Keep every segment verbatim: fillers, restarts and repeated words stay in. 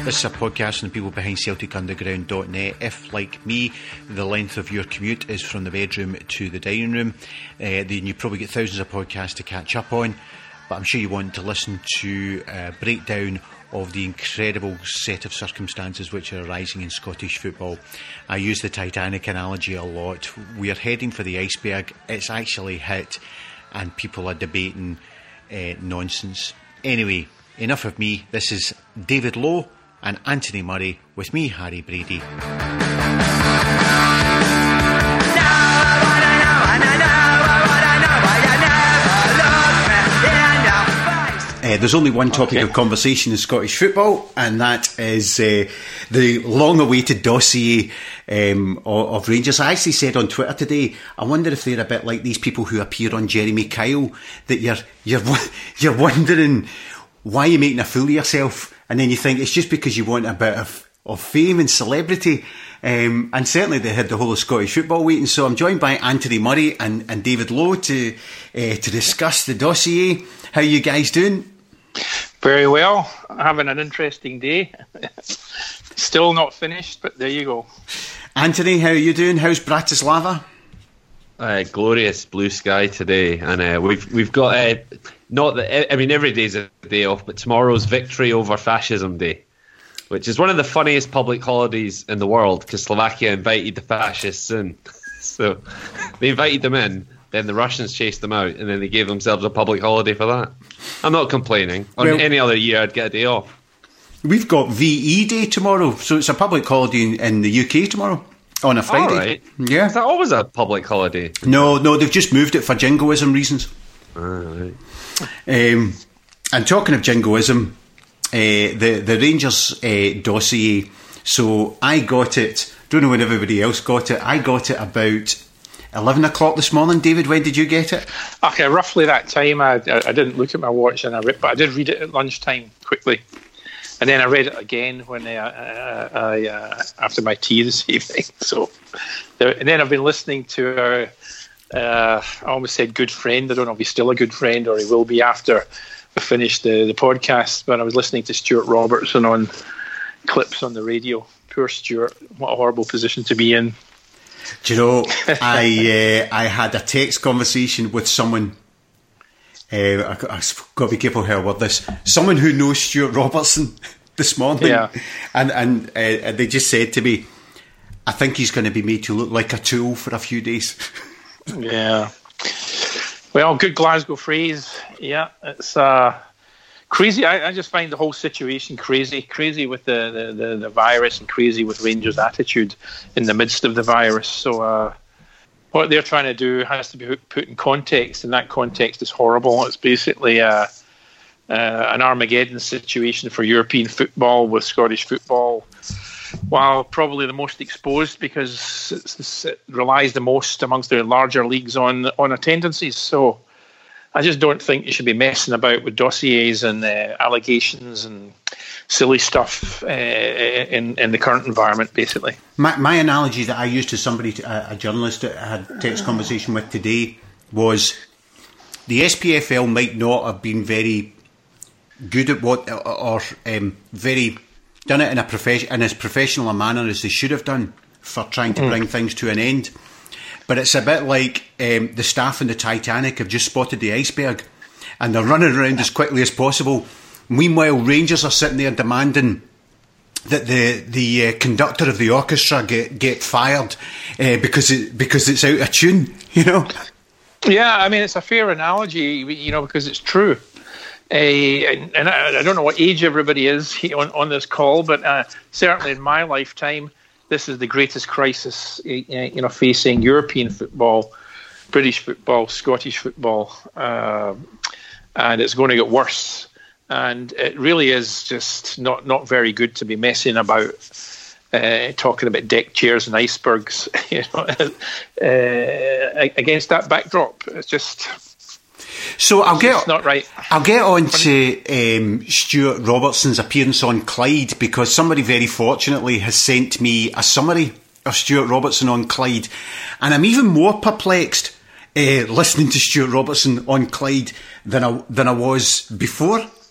This is a podcast from the people behind Celtic Underground dot net. If, like me, the length of your commute is from the bedroom to the dining room, uh, then you probably get thousands of podcasts to catch up on. But I'm sure you want to listen to a breakdown of the incredible set of circumstances which are arising in Scottish football. I use the Titanic analogy a lot. We are heading for the iceberg. It's actually hit, and people are debating uh, nonsense. Anyway, enough of me. This is David Lowe and Anthony Murray with me, Harry Brady. Uh, there's only one topic okay. of conversation in Scottish football, and that is uh, the long-awaited dossier um, of, of Rangers. I actually said on Twitter today, I wonder if they're a bit like these people who appear on Jeremy Kyle, that you're you're you're wondering why you're making a fool of yourself, and then you think it's just because you want a bit of, of fame and celebrity. Um, and certainly they had the whole of Scottish football waiting. So I'm joined by Anthony Murray and, and David Lowe to uh, to discuss the dossier. How are you guys doing? Very well. Having an interesting day. Still not finished, but there you go. Anthony, how are you doing? How's Bratislava? Uh, glorious blue sky today, and uh, we've we've got uh, not that I mean every day's a day off, but tomorrow's Victory Over Fascism Day, which is one of the funniest public holidays in the world because Slovakia invited the fascists in, so they invited them in. Then the Russians chased them out, and then they gave themselves a public holiday for that. I'm not complaining. On well, any other year, I'd get a day off. We've got V E Day tomorrow, so it's a public holiday in, in the U K tomorrow on a Friday. All right. Yeah. Is that always a public holiday? No, no, they've just moved it for jingoism reasons. All right. Um, and talking of jingoism, uh, the the Rangers uh, dossier. So I got it. Don't know when everybody else got it. I got it about eleven o'clock this morning. David, when did you get it? Okay, roughly that time. I, I didn't look at my watch, and I read, but I did read it at lunchtime quickly, and then I read it again when I, uh, I uh, after my tea this evening. So, and then I've been listening to our. Uh, I almost said good friend. I don't know if he's still a good friend or he will be after we finish the, the podcast. But I was listening to Stuart Robertson on clips on the radio. Poor Stuart! What a horrible position to be in. Do you know, I uh, I had a text conversation with someone, uh, I, I've got to be careful how I word this, someone who knows Stuart Robertson this morning, yeah. and, and, uh, and they just said to me, I think he's going to be made to look like a tool for a few days. Yeah. Well, good Glasgow phrase. Yeah, it's uh, crazy. I, I just find the whole situation crazy. Crazy with the, the, the, the virus and crazy with Rangers' attitude in the midst of the virus. So uh, what they're trying to do has to be put in context, and that context is horrible. It's basically uh, uh, an Armageddon situation for European football with Scottish football, while probably the most exposed because it's, it's, it relies the most amongst the larger leagues on on attendances. So I just don't think you should be messing about with dossiers and uh, allegations and silly stuff uh, in in the current environment, basically. My, my analogy that I used to somebody, to, a journalist that I had a text conversation with today, was the S P F L might not have been very good at what, or, or um, very done it in a profession in as professional a manner as they should have done for trying to mm. bring things to an end. But it's a bit like um, the staff in the Titanic have just spotted the iceberg and they're running around as quickly as possible. Meanwhile, Rangers are sitting there demanding that the the uh, conductor of the orchestra get get fired uh, because it, because it's out of tune, you know? Yeah, I mean, it's a fair analogy, you know, because it's true. Uh, and I, I don't know what age everybody is on, on this call, but uh, certainly in my lifetime, this is the greatest crisis, you know, facing European football, British football, Scottish football, uh, and it's going to get worse. And it really is just not, not very good to be messing about, uh, talking about deck chairs and icebergs, you know, uh, against that backdrop. It's just. So I'll get not right. I'll get on to um, Stuart Robertson's appearance on Clyde, because somebody very fortunately has sent me a summary of Stuart Robertson on Clyde, and I'm even more perplexed uh, listening to Stuart Robertson on Clyde than I than I was before.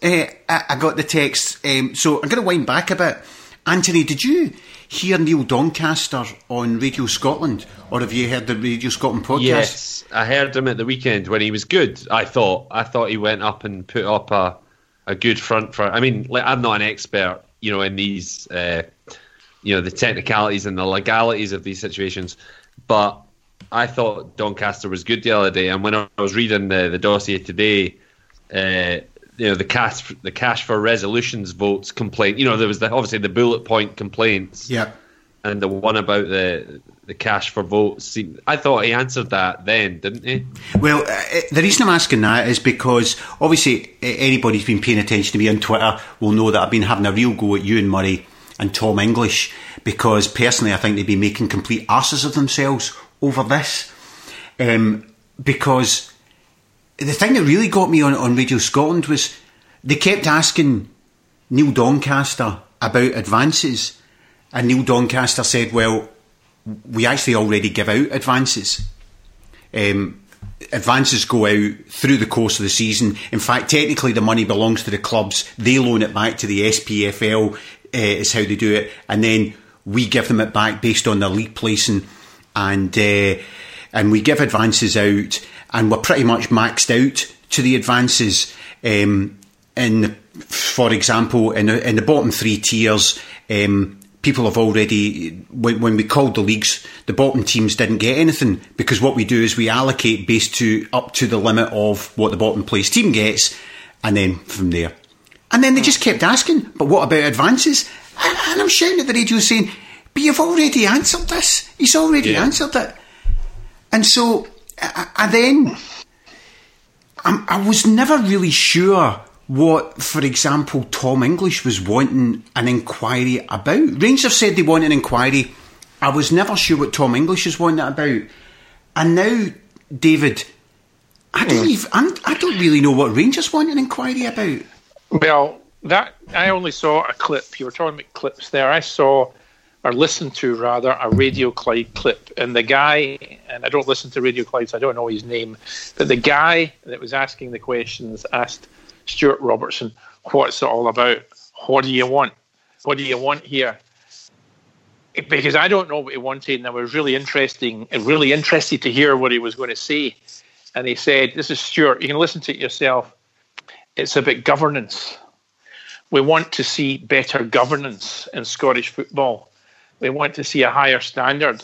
uh, I, I got the text. Um, so I'm going to wind back a bit. Anthony, did you hear Neil Doncaster on Radio Scotland, or have you heard the Radio Scotland podcast? Yes, I heard him at the weekend when he was good. I thought, I thought he went up and put up a a good front for. I mean, like, I'm not an expert, you know, in these, uh, you know, the technicalities and the legalities of these situations, but I thought Doncaster was good the other day. And when I was reading the the dossier today, uh, you know, the cash the cash for resolutions votes complaint. You know, there was the, obviously the bullet point complaints. Yeah. And the one about the the cash for votes. I thought he answered that then, didn't he? Well, uh, the reason I'm asking that is because obviously anybody who's been paying attention to me on Twitter will know that I've been having a real go at Ewan Murray and Tom English, because personally I think they'd be making complete arses of themselves over this. Um, because the thing that really got me on, on Radio Scotland was they kept asking Neil Doncaster about advances, and Neil Doncaster said, well, we actually already give out advances. Um, advances go out through the course of the season. In fact, technically the money belongs to the clubs. They loan it back to the S P F L, uh, is how they do it, and then we give them it back based on their league placing, and uh, and we give advances out, and we're pretty much maxed out to the advances. Um, in, for example, in the, in the bottom three tiers, um, people have already, when, when we called the leagues, the bottom teams didn't get anything, because what we do is we allocate based to up to the limit of what the bottom place team gets, and then from there. And then they just kept asking, but what about advances? And, and I'm shouting at the radio saying, but you've already answered this. He's already yeah. answered it. And so, I, I then, I'm, I was never really sure what, for example, Tom English was wanting an inquiry about. Rangers said they want an inquiry. I was never sure what Tom English was wanting it about. And now, David, I don't, mm. even, I'm, I don't really know what Rangers want an inquiry about. Well, that I only saw a clip. You were talking about clips there. I saw, or listened to rather, a Radio Clyde clip. And the guy, and I don't listen to Radio Clyde, so I don't know his name, but the guy that was asking the questions asked Stuart Robertson, what's it all about? What do you want? What do you want here? Because I don't know what he wanted, and I was really interesting and really interested to hear what he was going to say. And he said, this is Stuart, you can listen to it yourself. It's about governance. We want to see better governance in Scottish football. We want to see a higher standard.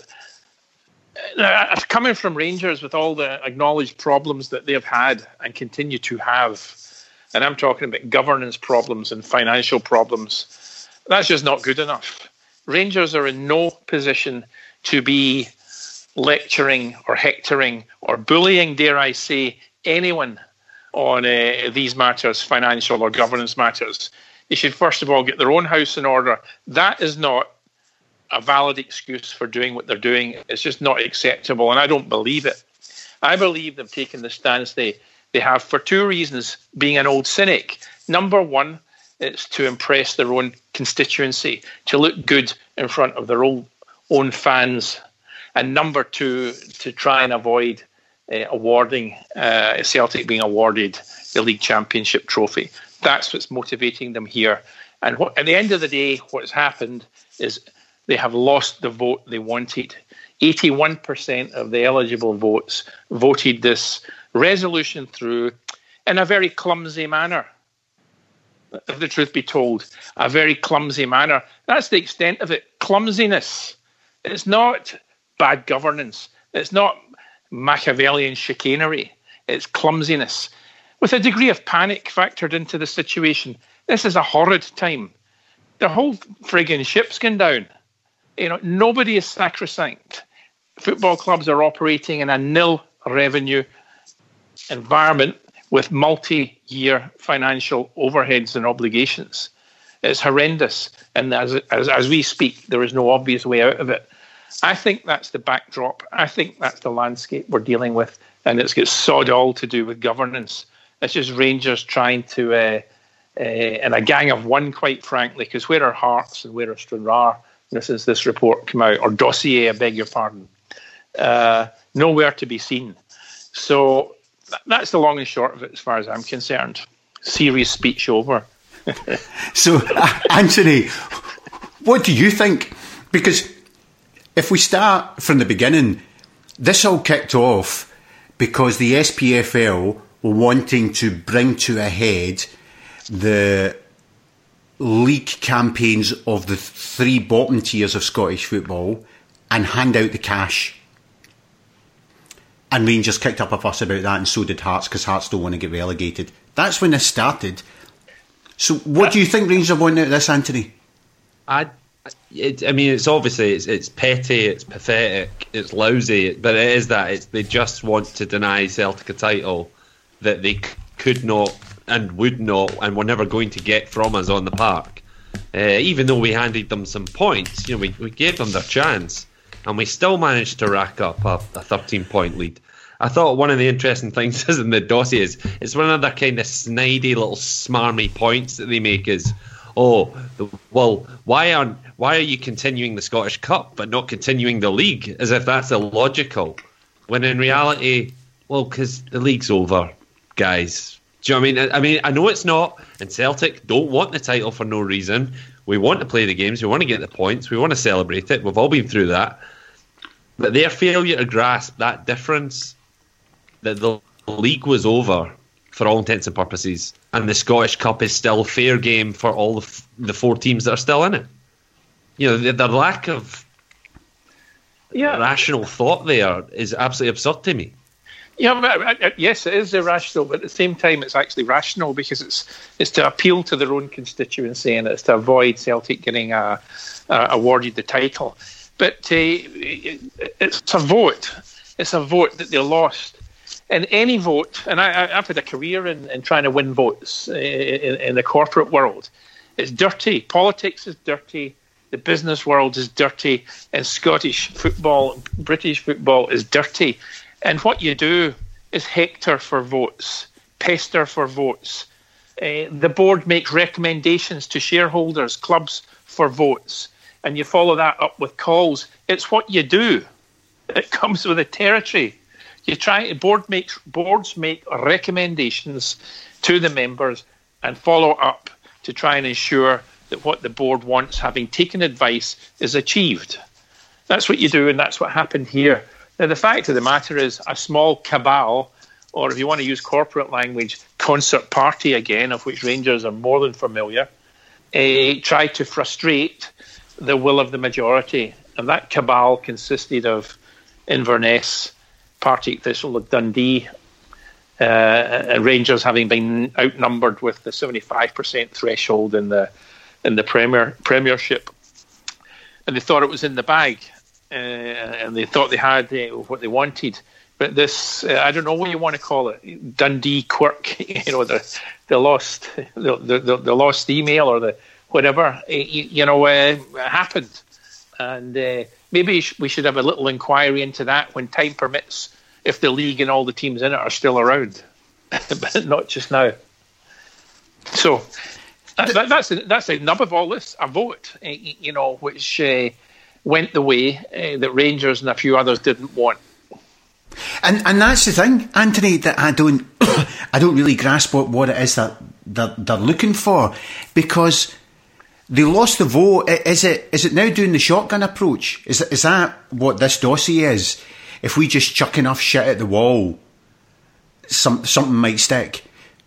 Now, coming from Rangers with all the acknowledged problems that they've had and continue to have, and I'm talking about governance problems and financial problems, that's just not good enough. Rangers are in no position to be lecturing or hectoring or bullying, dare I say, anyone on uh, these matters, financial or governance matters. They should first of all get their own house in order. That is not a valid excuse for doing what they're doing. It's just not acceptable, and I don't believe it. I believe they've taken the stance they, they have for two reasons, being an old cynic. Number one, it's to impress their own constituency, to look good in front of their own, own fans. And number two, to try and avoid uh, awarding, uh, Celtic being awarded the League Championship trophy. That's what's motivating them here. And what, at the end of the day, what's happened is they have lost the vote they wanted. eighty-one percent of the eligible votes voted this resolution through in a very clumsy manner. If the truth be told, a very clumsy manner. That's the extent of it. Clumsiness. It's not bad governance. It's not Machiavellian chicanery. It's clumsiness. With a degree of panic factored into the situation. This is a horrid time. The whole friggin' ship's gone down. You know, nobody is sacrosanct. Football clubs are operating in a nil revenue environment with multi-year financial overheads and obligations. It's horrendous. And as, as as we speak, there is no obvious way out of it. I think that's the backdrop. I think that's the landscape we're dealing with. And it's got sod all to do with governance. It's just Rangers trying to, uh, uh, and a gang of one, quite frankly, because where are Hearts and where are Stranraer, you know, since this report came out, or dossier, I beg your pardon, uh, nowhere to be seen. So that's the long and short of it as far as I'm concerned. Serious speech over. So, uh, Anthony, what do you think? Because if we start from the beginning, this all kicked off because the S P F L were wanting to bring to a head the league campaigns of the three bottom tiers of Scottish football and hand out the cash. And Rangers kicked up a fuss about that, and so did Hearts, because Hearts don't want to get relegated. That's when this started. So what do you think Rangers are wanting out of this, Anthony? I, it, I mean, it's obviously, it's, it's petty, it's pathetic, it's lousy, but it is that. It's, they just want to deny Celtic a title that they c- could not and would not and were never going to get from us on the park. Uh, even though we handed them some points, you know, we, we gave them their chance, and we still managed to rack up a, a thirteen-point lead. I thought one of the interesting things is in the dossier is it's one of their kind of snidey little smarmy points that they make is, oh, well, why aren't why are you continuing the Scottish Cup but not continuing the league, as if that's illogical, when in reality, well, because the league's over, guys. Do you know what I mean? I mean, I know it's not, and Celtic don't want the title for no reason. We want to play the games, we want to get the points, we want to celebrate it. We've all been through that. But their failure to grasp that difference, that the league was over for all intents and purposes, and the Scottish Cup is still fair game for all the, f- the four teams that are still in it. You know, the, the lack of yeah. rational thought there is absolutely absurd to me. Yeah, but, uh, yes, it is irrational, but at the same time, it's actually rational because it's it's to appeal to their own constituency and it's to avoid Celtic getting uh, uh, awarded the title. But uh, it's a vote. It's a vote that they lost. And any vote, and I, I've had a career in, in trying to win votes in, in the corporate world. It's dirty. Politics is dirty. The business world is dirty. And Scottish football, British football is dirty. And what you do is hector for votes, pester for votes. Uh, the board makes recommendations to shareholders, clubs for votes. And you follow that up with calls. It's what you do. It comes with the territory. You try. Board makes boards make recommendations to the members and follow up to try and ensure that what the board wants, having taken advice, is achieved. That's what you do, and that's what happened here. Now, the fact of the matter is, a small cabal, or if you want to use corporate language, concert party again, of which Rangers are more than familiar, uh, tried to frustrate the will of the majority, and that cabal consisted of Inverness, Partick Thistle, Dundee, uh, and Rangers having been outnumbered with the seventy-five percent threshold in the in the Premier Premiership, and they thought it was in the bag, uh, and they thought they had uh, what they wanted. But this, uh, I don't know what you want to call it, Dundee quirk, you know, the the lost the the, the lost email or the whatever, you, you know, uh, happened. And uh, maybe we should have a little inquiry into that when time permits, if the league and all the teams in it are still around, but not just now. So that, that's that's the nub of all this, a vote, uh, you know, which uh, went the way uh, that Rangers and a few others didn't want. And and that's the thing, Anthony, that I don't I don't really grasp what, what it is that they're, they're looking for, because they lost the vote. Is it is it now doing the shotgun approach? Is is that what this dossier is? If we just chuck enough shit at the wall, some something might stick.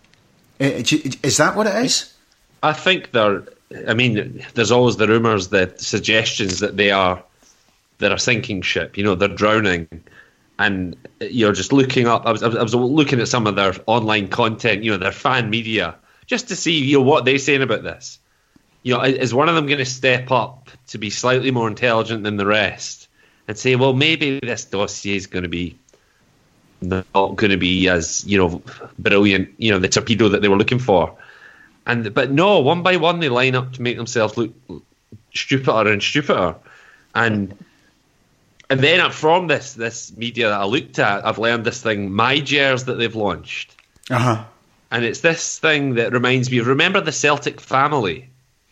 Is that what it is? I think they're. I mean, there's always the rumours, the suggestions that they are they're a sinking ship. You know, they're drowning, and you're just looking up. I was I was looking at some of their online content. You know, their fan media, just to see you know what they're saying about this. You know, is one of them going to step up to be slightly more intelligent than the rest and say, well, maybe this dossier is going to be not going to be as, you know, brilliant, you know, the torpedo that they were looking for. And but no, one by one they line up to make themselves look stupider and stupider. And and then from this this media that I looked at, I've learned this thing, MyGers, that they've launched. Uh-huh. And it's this thing that reminds me of, remember the Celtic family?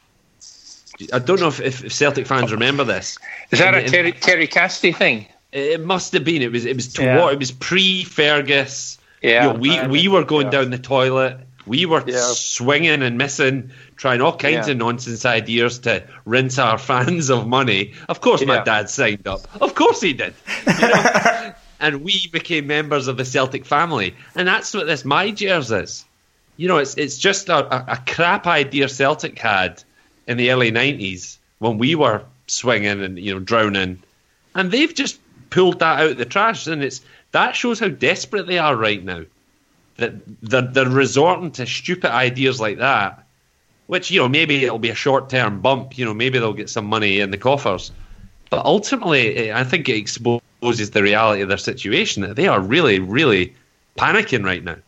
I don't know if, if Celtic fans remember this. Is that and, a Terry, Terry Cassidy thing? It must have been. It was. It was. To yeah. what? It was pre-Fergus. Yeah, you know, we we were going yeah. down the toilet. We were yeah. swinging and missing, trying all kinds yeah. of nonsense ideas to rinse our fans of money. Of course, my yeah. dad signed up. Of course he did. You know? And we became members of the Celtic family. And that's what this My Gers is. You know, it's it's just a, a, a crap idea Celtic had in the early nineties when we were swinging and, you know, drowning. And they've just pulled that out of the trash. And it's that shows how desperate they are right now. That they're, they're resorting to stupid ideas like that, which, you know, maybe it'll be a short-term bump. You know, maybe they'll get some money in the coffers. But ultimately, I think it exposes the reality of their situation, that they are really, really panicking right now.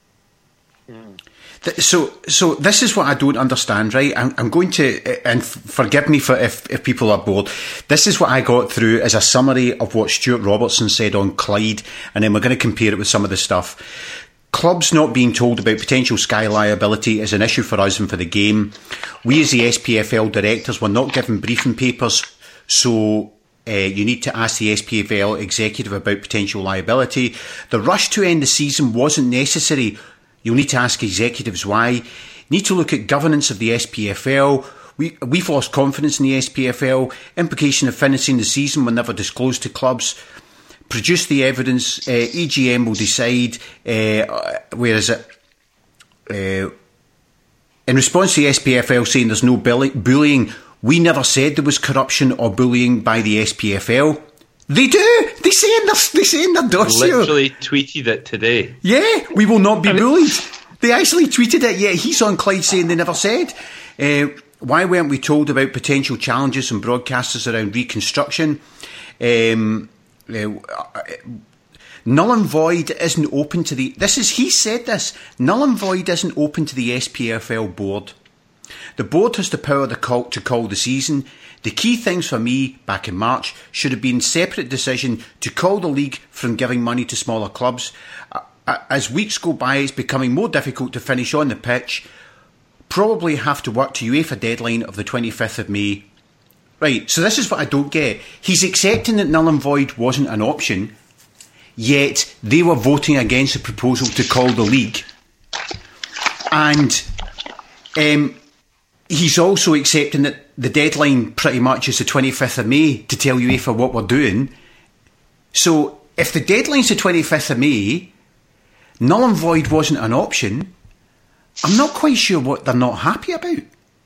So, so this is what I don't understand, right? I'm, I'm going to, and forgive me for if, if people are bored. This is what I got through as a summary of what Stuart Robertson said on Clyde, and then we're going to compare it with some of the stuff. Clubs not being told about potential Sky liability is an issue for us and for the game. We as the S P F L directors were not given briefing papers, so uh, you need to ask the S P F L executive about potential liability. The rush to end the season wasn't necessary. You'll need to ask executives why. You need to look at governance of the S P F L. We, we've lost confidence in the S P F L. Implication of finishing the season were never disclosed to clubs. Produce the evidence. Uh, E G M will decide. Uh, where is it? Uh, in response to the S P F L saying there's no bullying, we never said there was corruption or bullying by the S P F L. They do. They say in their, they say in their dossier. Literally tweeted it today. Yeah, we will not be bullied. They actually tweeted it. Yeah, he's on Clyde saying they never said. Uh, why weren't we told about potential challenges from broadcasters around reconstruction? Um, uh, null and void isn't open to the. This is he said this. Null and void isn't open to the S P F L board. The board has the power to call, to call the season. The key things for me back in March should have been separate decision to call the league from giving money to smaller clubs. As weeks go by, it's becoming more difficult to finish on the pitch. Probably have to work to UEFA deadline of the twenty-fifth of May. Right, so this is what I don't get. He's accepting that null and void wasn't an option, yet they were voting against the proposal to call the league. And um, he's also accepting that the deadline pretty much is the twenty-fifth of May to tell UEFA what we're doing. So if the deadline's the twenty-fifth of May, null and void wasn't an option, I'm not quite sure what they're not happy about.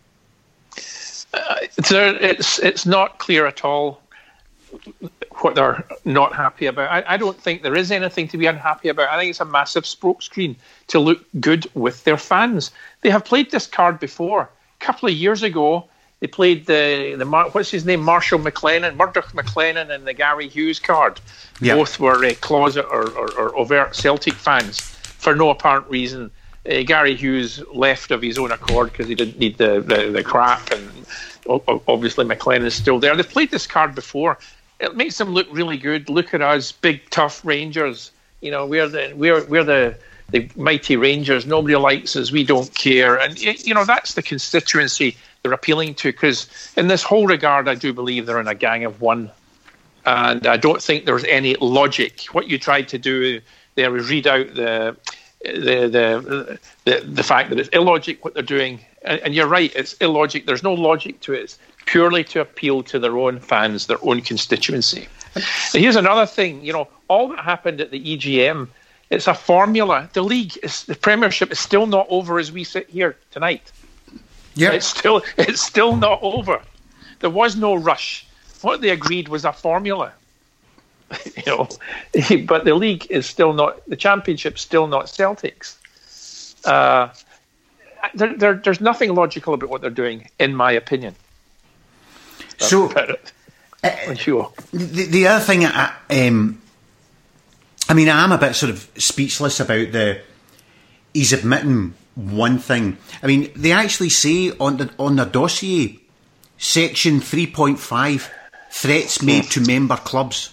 Uh, there, it's it's not clear at all what they're not happy about. I, I don't think there is anything to be unhappy about. I think it's a massive smokescreen to look good with their fans. They have played this card before. A couple of years ago, they played the, the what's his name, Marshall McLennan, Murdoch McLennan and the Gary Hughes card. Yep. Both were uh, closet or, or, or overt Celtic fans for no apparent reason. Uh, Gary Hughes left of his own accord because he didn't need the, the, the crap, and obviously McLennan is still there. They've played this card before. It makes them look really good. Look at us, big tough Rangers. You know, we're the we're we're the the mighty Rangers. Nobody likes us. We don't care. And you know, that's the constituency they're appealing to. Because in this whole regard, I do believe they're in a gang of one, and I don't think there's any logic. What you tried to do there is read out the the the the, the fact that it's illogic what they're doing. And you're right, it's illogic. There's no logic to it. It's purely to appeal to their own fans, their own constituency. And here's another thing, you know, all that happened at the E G M, it's a formula. The league, is, the Premiership is still not over as we sit here tonight. Yeah, it's still it's still not over. There was no rush. What they agreed was a formula. you know, but the league is still not, the Championship's still not Celtics. Uh, There, there, there's nothing logical about what they're doing, in my opinion. That's so, uh, sure. the, the other thing, I, um, I mean, I am a bit sort of speechless about the. He's admitting one thing. I mean, they actually say on the on the dossier, section three point five, threats made to member clubs.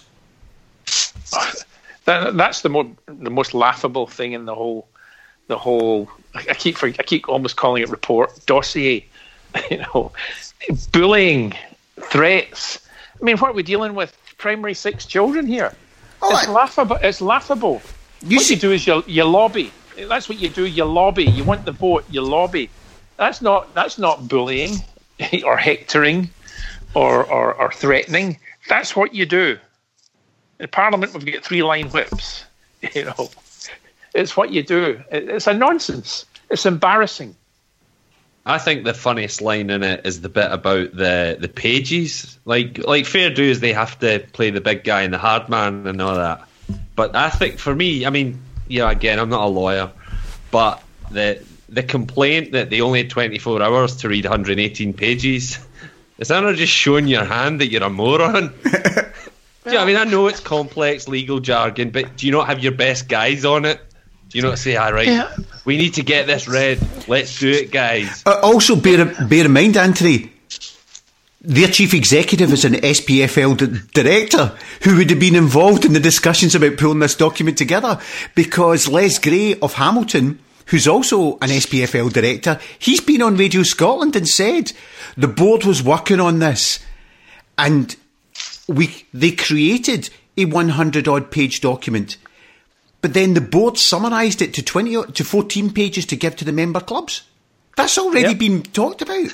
That, that's the more the most laughable thing in the whole. The whole, I keep I keep almost calling it report dossier, you know, bullying, threats. I mean, what are we dealing with? Primary six children here. Oh, it's I, laughable. It's laughable. You what see, you do is you you lobby. That's what you do. You lobby. You want the vote. You lobby. That's not that's not bullying or hectoring or, or, or threatening. That's what you do. In Parliament, we've got three line whips. You know, it's what you do. It's a nonsense. It's embarrassing. I think the funniest line in it is the bit about the, the pages. Like like fair dues, they have to play the big guy and the hard man and all that. But I think for me, I mean, yeah, again, I'm not a lawyer, but the the complaint that they only had twenty-four hours to read one hundred eighteen pages, is that not just showing your hand that you're a moron? Yeah, I mean, I know it's complex legal jargon, but do you not have your best guys on it? Do you not say, all right, yeah. we need to get this read. Let's do it, guys. Uh, also, bear, bear in mind, Anthony, their chief executive is an S P F L d- director who would have been involved in the discussions about pulling this document together, because Les Gray of Hamilton, who's also an S P F L director, he's been on Radio Scotland and said the board was working on this and we they created a one hundred odd page document, but then the board summarised it to twenty to fourteen pages to give to the member clubs. That's already yep. been talked about.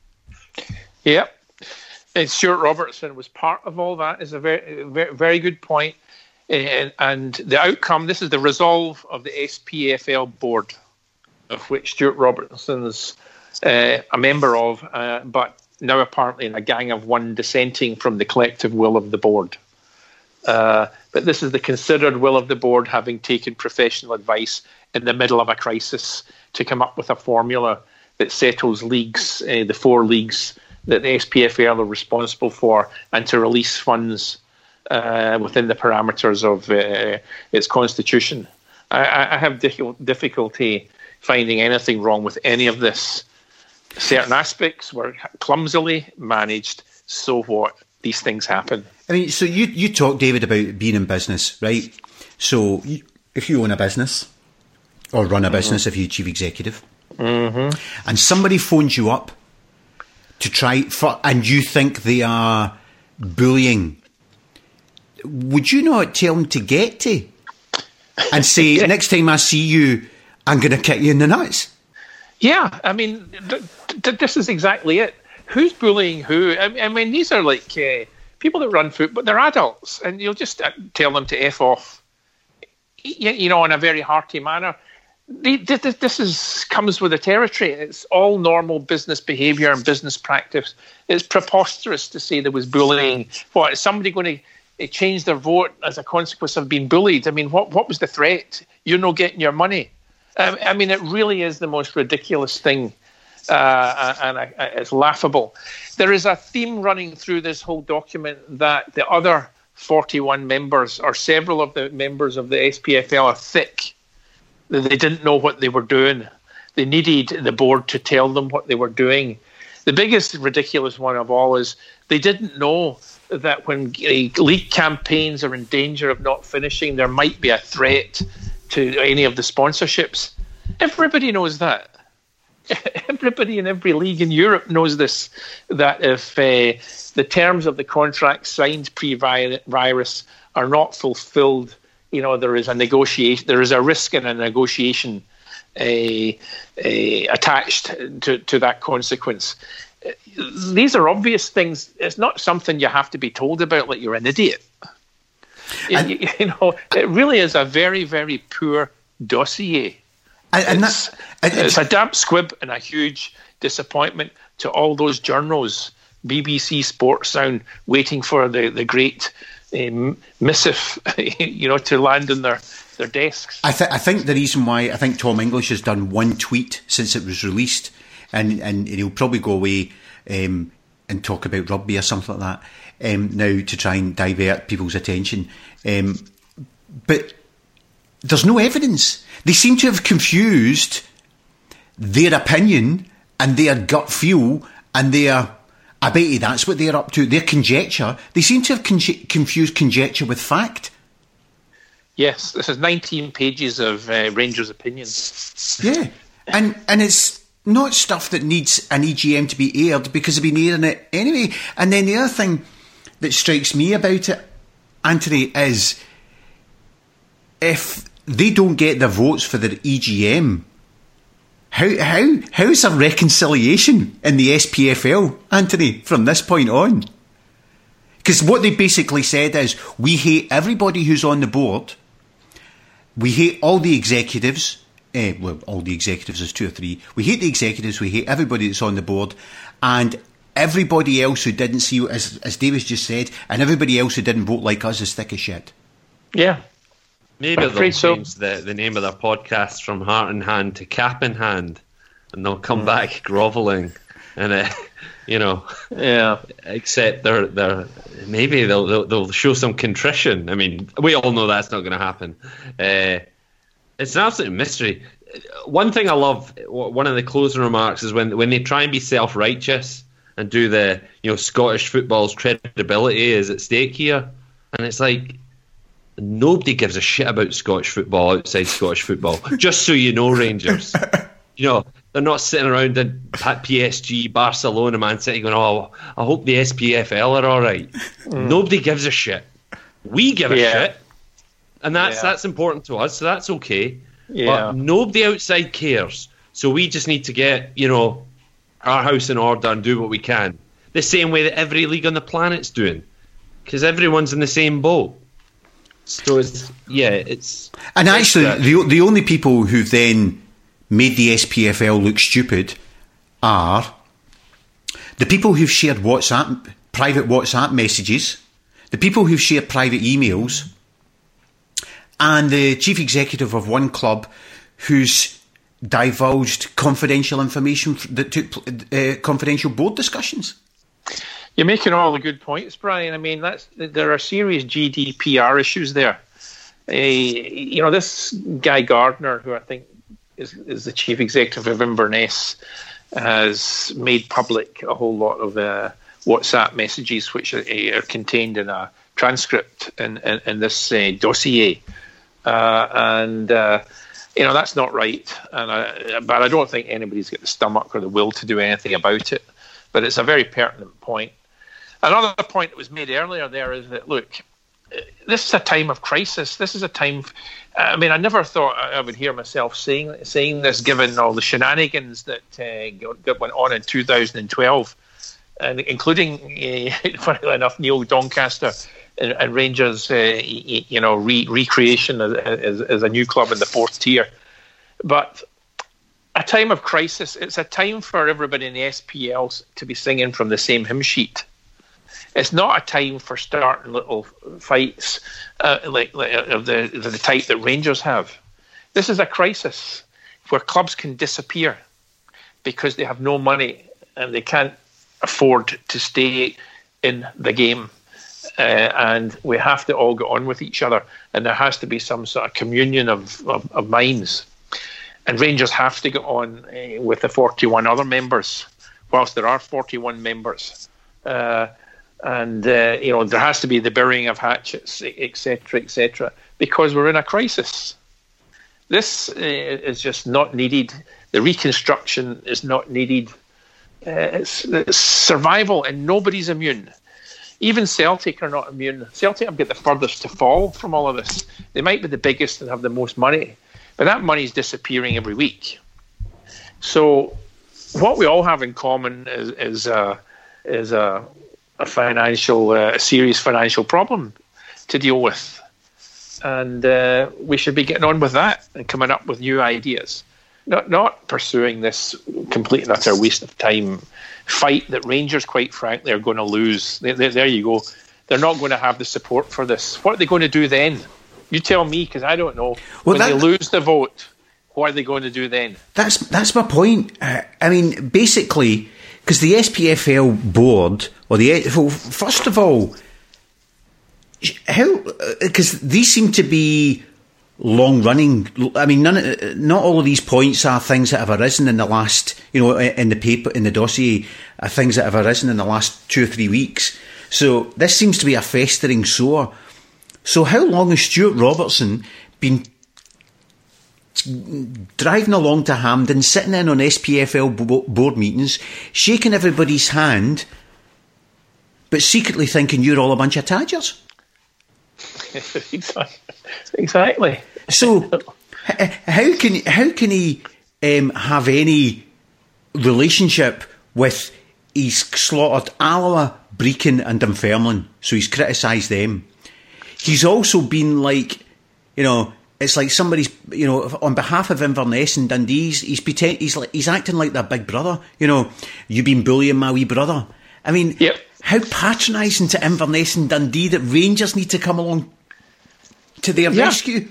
Yep. And Stuart Robertson was part of all that. Is a very, very, very good point. And, and the outcome, this is the resolve of the S P F L board, of which Stuart Robertson is uh, a member of, uh, but now apparently in a gang of one dissenting from the collective will of the board. Uh, but this is the considered will of the board, having taken professional advice in the middle of a crisis to come up with a formula that settles leagues, uh, the four leagues that the S P F L are responsible for, and to release funds uh, within the parameters of uh, its constitution. I, I have difficulty finding anything wrong with any of this. Certain aspects were clumsily managed, so what? These things happen. I mean, so you, you talk, David, about being in business, right? So you, if you own a business or run a business, mm-hmm. if you're chief executive, mm-hmm. and somebody phones you up to try, for, and you think they are bullying, would you not tell them to get to and say, yeah. next time I see you, I'm going to kick you in the nuts? Yeah, I mean, th- th- this is exactly it. Who's bullying who? I, I mean, these are like uh, people that run foot, but they're adults, and you'll just uh, tell them to F off, you, you know, in a very hearty manner. They, this, this is comes with the territory. It's all normal business behaviour and business practice. It's preposterous to say there was bullying. What, is somebody going to change their vote as a consequence of being bullied? I mean, what, what was the threat? You're not getting your money. Um, I mean, it really is the most ridiculous thing, uh, and I, I, it's laughable. There is a theme running through this whole document that the other forty-one members, or several of the members of the S P F L, are thick. They didn't know what they were doing. They needed the board to tell them what they were doing. The biggest ridiculous one of all is they didn't know that when league campaigns are in danger of not finishing, there might be a threat to any of the sponsorships. Everybody knows that. Everybody in every league in Europe knows this, that if uh, the terms of the contract signed pre-virus are not fulfilled, you know, there is a negotiation, there is a risk in a negotiation uh, uh, attached to, to that consequence. These are obvious things. It's not something you have to be told about like you're an idiot. And, you, you know, it really is a very, very poor dossier. And it's, and it's a damp squib and a huge disappointment to all those journals, B B C Sports Sound, waiting for the, the great um, missive, you know, to land on their, their desks. I, th- I think the reason why I think Tom English has done one tweet since it was released, and, and he'll probably go away um, and talk about rugby or something like that um, now to try and divert people's attention. Um, but there's no evidence. They seem to have confused their opinion and their gut feel and their, I bet you that's what they're up to, their conjecture. They seem to have con- confused conjecture with fact. Yes, this is nineteen pages of uh, Rangers' opinions. Yeah, and and it's not stuff that needs an E G M to be aired because they've been airing it anyway. And then the other thing that strikes me about it, Anthony, is if they don't get their votes for their E G M. How how how is there reconciliation in the S P F L, Anthony, from this point on? Because what they basically said is, we hate everybody who's on the board. We hate all the executives. Eh, well, all the executives is two or three. We hate the executives. We hate everybody that's on the board, and everybody else who didn't see, as as Davis just said, and everybody else who didn't vote like us is thick as shit. Yeah. Maybe they'll change so. the, the name of their podcast from Heart in Hand to Cap in Hand, and they'll come mm. back grovelling and, uh, you know, yeah. Except they're they're maybe they'll, they'll they'll show some contrition. I mean, we all know that's not going to happen. Uh, it's an absolute mystery. One thing I love, one of the closing remarks, is when when they try and be self-righteous and do the, you know, Scottish football's credibility is at stake here, and it's like, nobody gives a shit about Scottish football outside Scottish football. Just so you know, Rangers. You know, they're not sitting around in P S G, Barcelona, Man City going, oh, I hope the S P F L are all right. Mm. Nobody gives a shit. We give a yeah. shit. And that's yeah. that's important to us, so that's okay. Yeah. But nobody outside cares. So we just need to get, you know, our house in order and do what we can. The same way that every league on the planet's doing. Because everyone's in the same boat. So it's, yeah, it's... And it's actually, that. the the only people who've then made the S P F L look stupid are the people who've shared WhatsApp, private WhatsApp messages, the people who've shared private emails, and the chief executive of one club who's divulged confidential information that took uh, confidential board discussions. You're making all the good points, Brian. I mean, that's there are serious G D P R issues there. Uh, you know, this Guy Gardner, who I think is, is the chief executive of Inverness, has made public a whole lot of uh, WhatsApp messages which are, are contained in a transcript in, in, in this uh, dossier. Uh, and, uh, you know, that's not right. And I, but I don't think anybody's got the stomach or the will to do anything about it. But it's a very pertinent point. Another point that was made earlier there is that, look, this is a time of crisis. This is a time... I mean, I never thought I would hear myself saying saying this, given all the shenanigans that uh, went on in two thousand twelve, and including, uh, funnily enough, Neil Doncaster and, and Rangers, uh, you know, re- recreation as, as, as a new club in the fourth tier. But a time of crisis, it's a time for everybody in the S P L to be singing from the same hymn sheet. It's not a time for starting little fights uh, like, like of the, the type that Rangers have. This is a crisis where clubs can disappear because they have no money and they can't afford to stay in the game. Uh, and we have to all get on with each other. And there has to be some sort of communion of, of, of minds. And Rangers have to get on uh, with the forty-one other members, whilst there are forty-one members. Uh, and, uh, you know, there has to be the burying of hatchets, et cetera, et cetera, because we're in a crisis. This uh, is just not needed. The reconstruction is not needed. Uh, it's, it's survival, and nobody's immune. Even Celtic are not immune. Celtic have got the furthest to fall from all of this. They might be the biggest and have the most money, but that money is disappearing every week. So what we all have in common is is, uh, is a, a financial, uh, a serious financial problem to deal with. And uh, we should be getting on with that and coming up with new ideas. Not not pursuing this complete and utter waste of time fight that Rangers, quite frankly, are going to lose. They, they, there you go. They're not going to have the support for this. What are they going to do then? You tell me, because I don't know. Well, when that, they lose the vote, what are they going to do then? That's that's my point. Uh, I mean, basically, because the S P F L board, or the well, first of all, how because these seem to be long running. I mean, none, not all of these points are things that have arisen in the last, you know, in the paper, in the dossier, are things that have arisen in the last two or three weeks. So this seems to be a festering sore. So how long has Stuart Robertson been driving along to Hampden, sitting in on S P F L board meetings, shaking everybody's hand, but secretly thinking you're all a bunch of tadgers? Exactly. So, h- how can how can he um, have any relationship with? He's slaughtered Alloa, Brecon, and Dunfermline, so he's criticised them. He's also been like, you know, it's like somebody's, you know, on behalf of Inverness and Dundee, he's he's, pretend, he's like he's acting like their big brother. You know, you've been bullying my wee brother. I mean, yep. How patronising to Inverness and Dundee that Rangers need to come along to their yeah. rescue.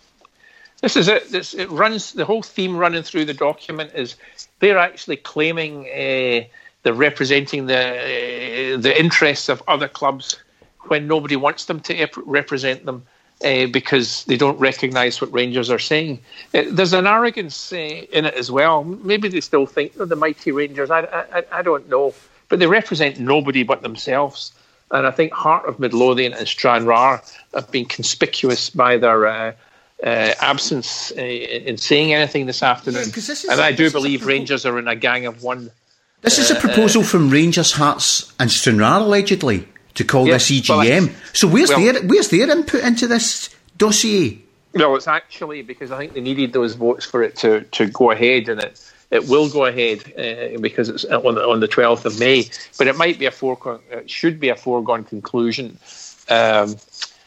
This is it. This, it runs the whole theme running through the document is they're actually claiming uh, they're representing the uh, the interests of other clubs when nobody wants them to ep- represent them uh, because they don't recognise what Rangers are saying. Uh, there's an arrogance uh, in it as well. Maybe they still think they're the mighty Rangers. I, I, I don't know. But they represent nobody but themselves. And I think Heart of Midlothian and Stranraer have been conspicuous by their uh, uh, absence uh, in saying anything this afternoon. Yeah, and I do believe Rangers are in a gang of one. This is a proposal uh, from Rangers, Hearts and Stranraer, allegedly, to call yes, this E G M. Well, so where's well, their where's their input into this dossier? No, it's actually because I think they needed those votes for it to, to go ahead, and it it will go ahead uh, because it's on the, on the twelfth of May. But it might be a foregone, it should be a foregone conclusion, um,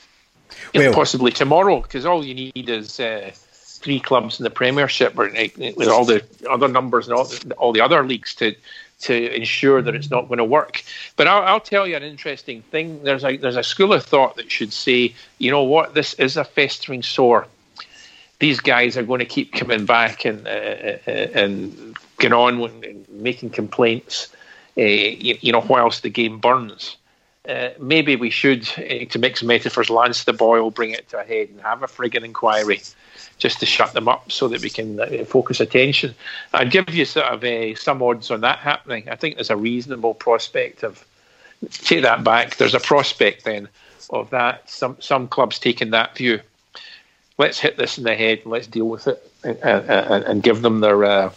well, possibly tomorrow, because all you need is uh, three clubs in the Premiership, or uh, with all the other numbers and all the, all the other leagues to. to ensure that it's not going to work. But I'll, I'll tell you an interesting thing. There's a there's a school of thought that should say, you know what, this is a festering sore. These guys are going to keep coming back and uh, and going on and making complaints, uh, you, you know, whilst the game burns. Uh, maybe we should, uh, to mix metaphors, lance the boil, bring it to a head and have a frigging inquiry just to shut them up so that we can uh, focus attention. I'd give you sort of uh, some odds on that happening. I think there's a reasonable prospect of, take that back, there's a prospect then of that, some some clubs taking that view. Let's hit this in the head and let's deal with it and, and, and give them their uh,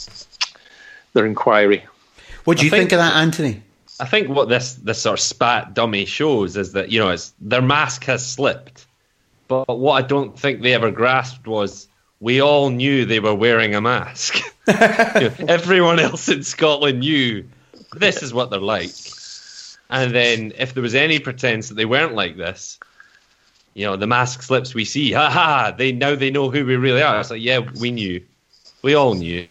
their inquiry. What do you I think, think of that, Anthony? I think what this, this sort of spat dummy shows is that, you know, it's, their mask has slipped. But what I don't think they ever grasped was we all knew they were wearing a mask. You know, everyone else in Scotland knew this is what they're like. And then if there was any pretense that they weren't like this, you know, the mask slips we see. Ha ha! They now they know who we really are. It's like, yeah, we knew. We all knew.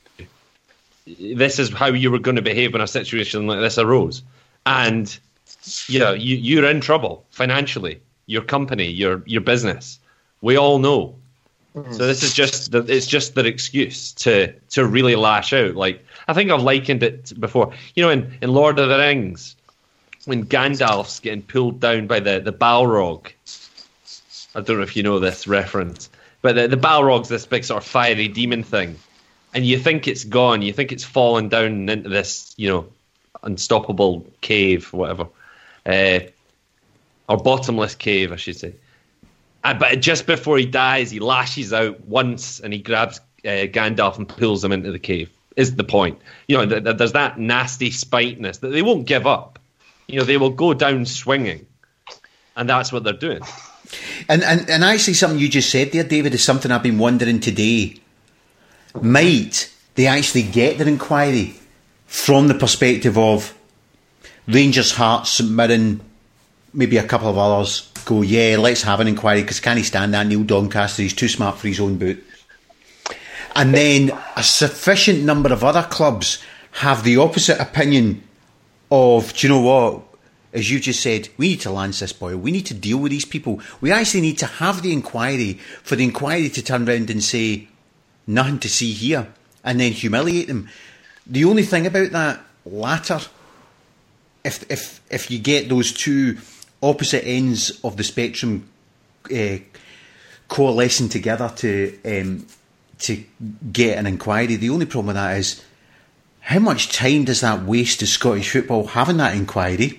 This is how you were going to behave when a situation like this arose. And, you know, you, you're in trouble financially. Your company, your your business, we all know. Mm-hmm. So this is just the, it's just their excuse to to really lash out. Like, I think I've likened it before. You know, in, in Lord of the Rings, when Gandalf's getting pulled down by the, the Balrog. I don't know if you know this reference, but the, the Balrog's this big sort of fiery demon thing, and you think it's gone, you think it's fallen down into this, you know, unstoppable cave, whatever. Uh, Or bottomless cave, I should say. Uh, but just before he dies, he lashes out once and he grabs uh, Gandalf and pulls him into the cave, is the point. You know, th- th- there's that nasty spiteness that they won't give up. You know, they will go down swinging. And that's what they're doing. And, and, and actually something you just said there, David, is something I've been wondering today. Might they actually get their inquiry from the perspective of Rangers, Hearts, St Mirren, maybe a couple of others go, yeah, let's have an inquiry because can he stand that Neil Doncaster? He's too smart for his own boot. And then a sufficient number of other clubs have the opposite opinion of, do you know what? As you just said, we need to lance this boil. We need to deal with these people. We actually need to have the inquiry for the inquiry to turn around and say, nothing to see here, and then humiliate them. The only thing about that latter, if if if you get those two opposite ends of the spectrum uh, coalescing together to um, to get an inquiry, the only problem with that is how much time does that waste to Scottish football having that inquiry?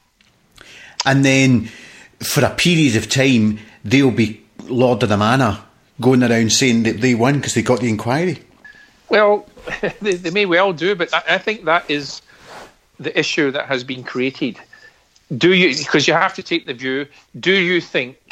And then for a period of time they'll be Lord of the Manor going around saying that they won because they got the inquiry. Well, they, they may well do, but I, I think that is the issue that has been created. Do you, because you have to take the view, do you think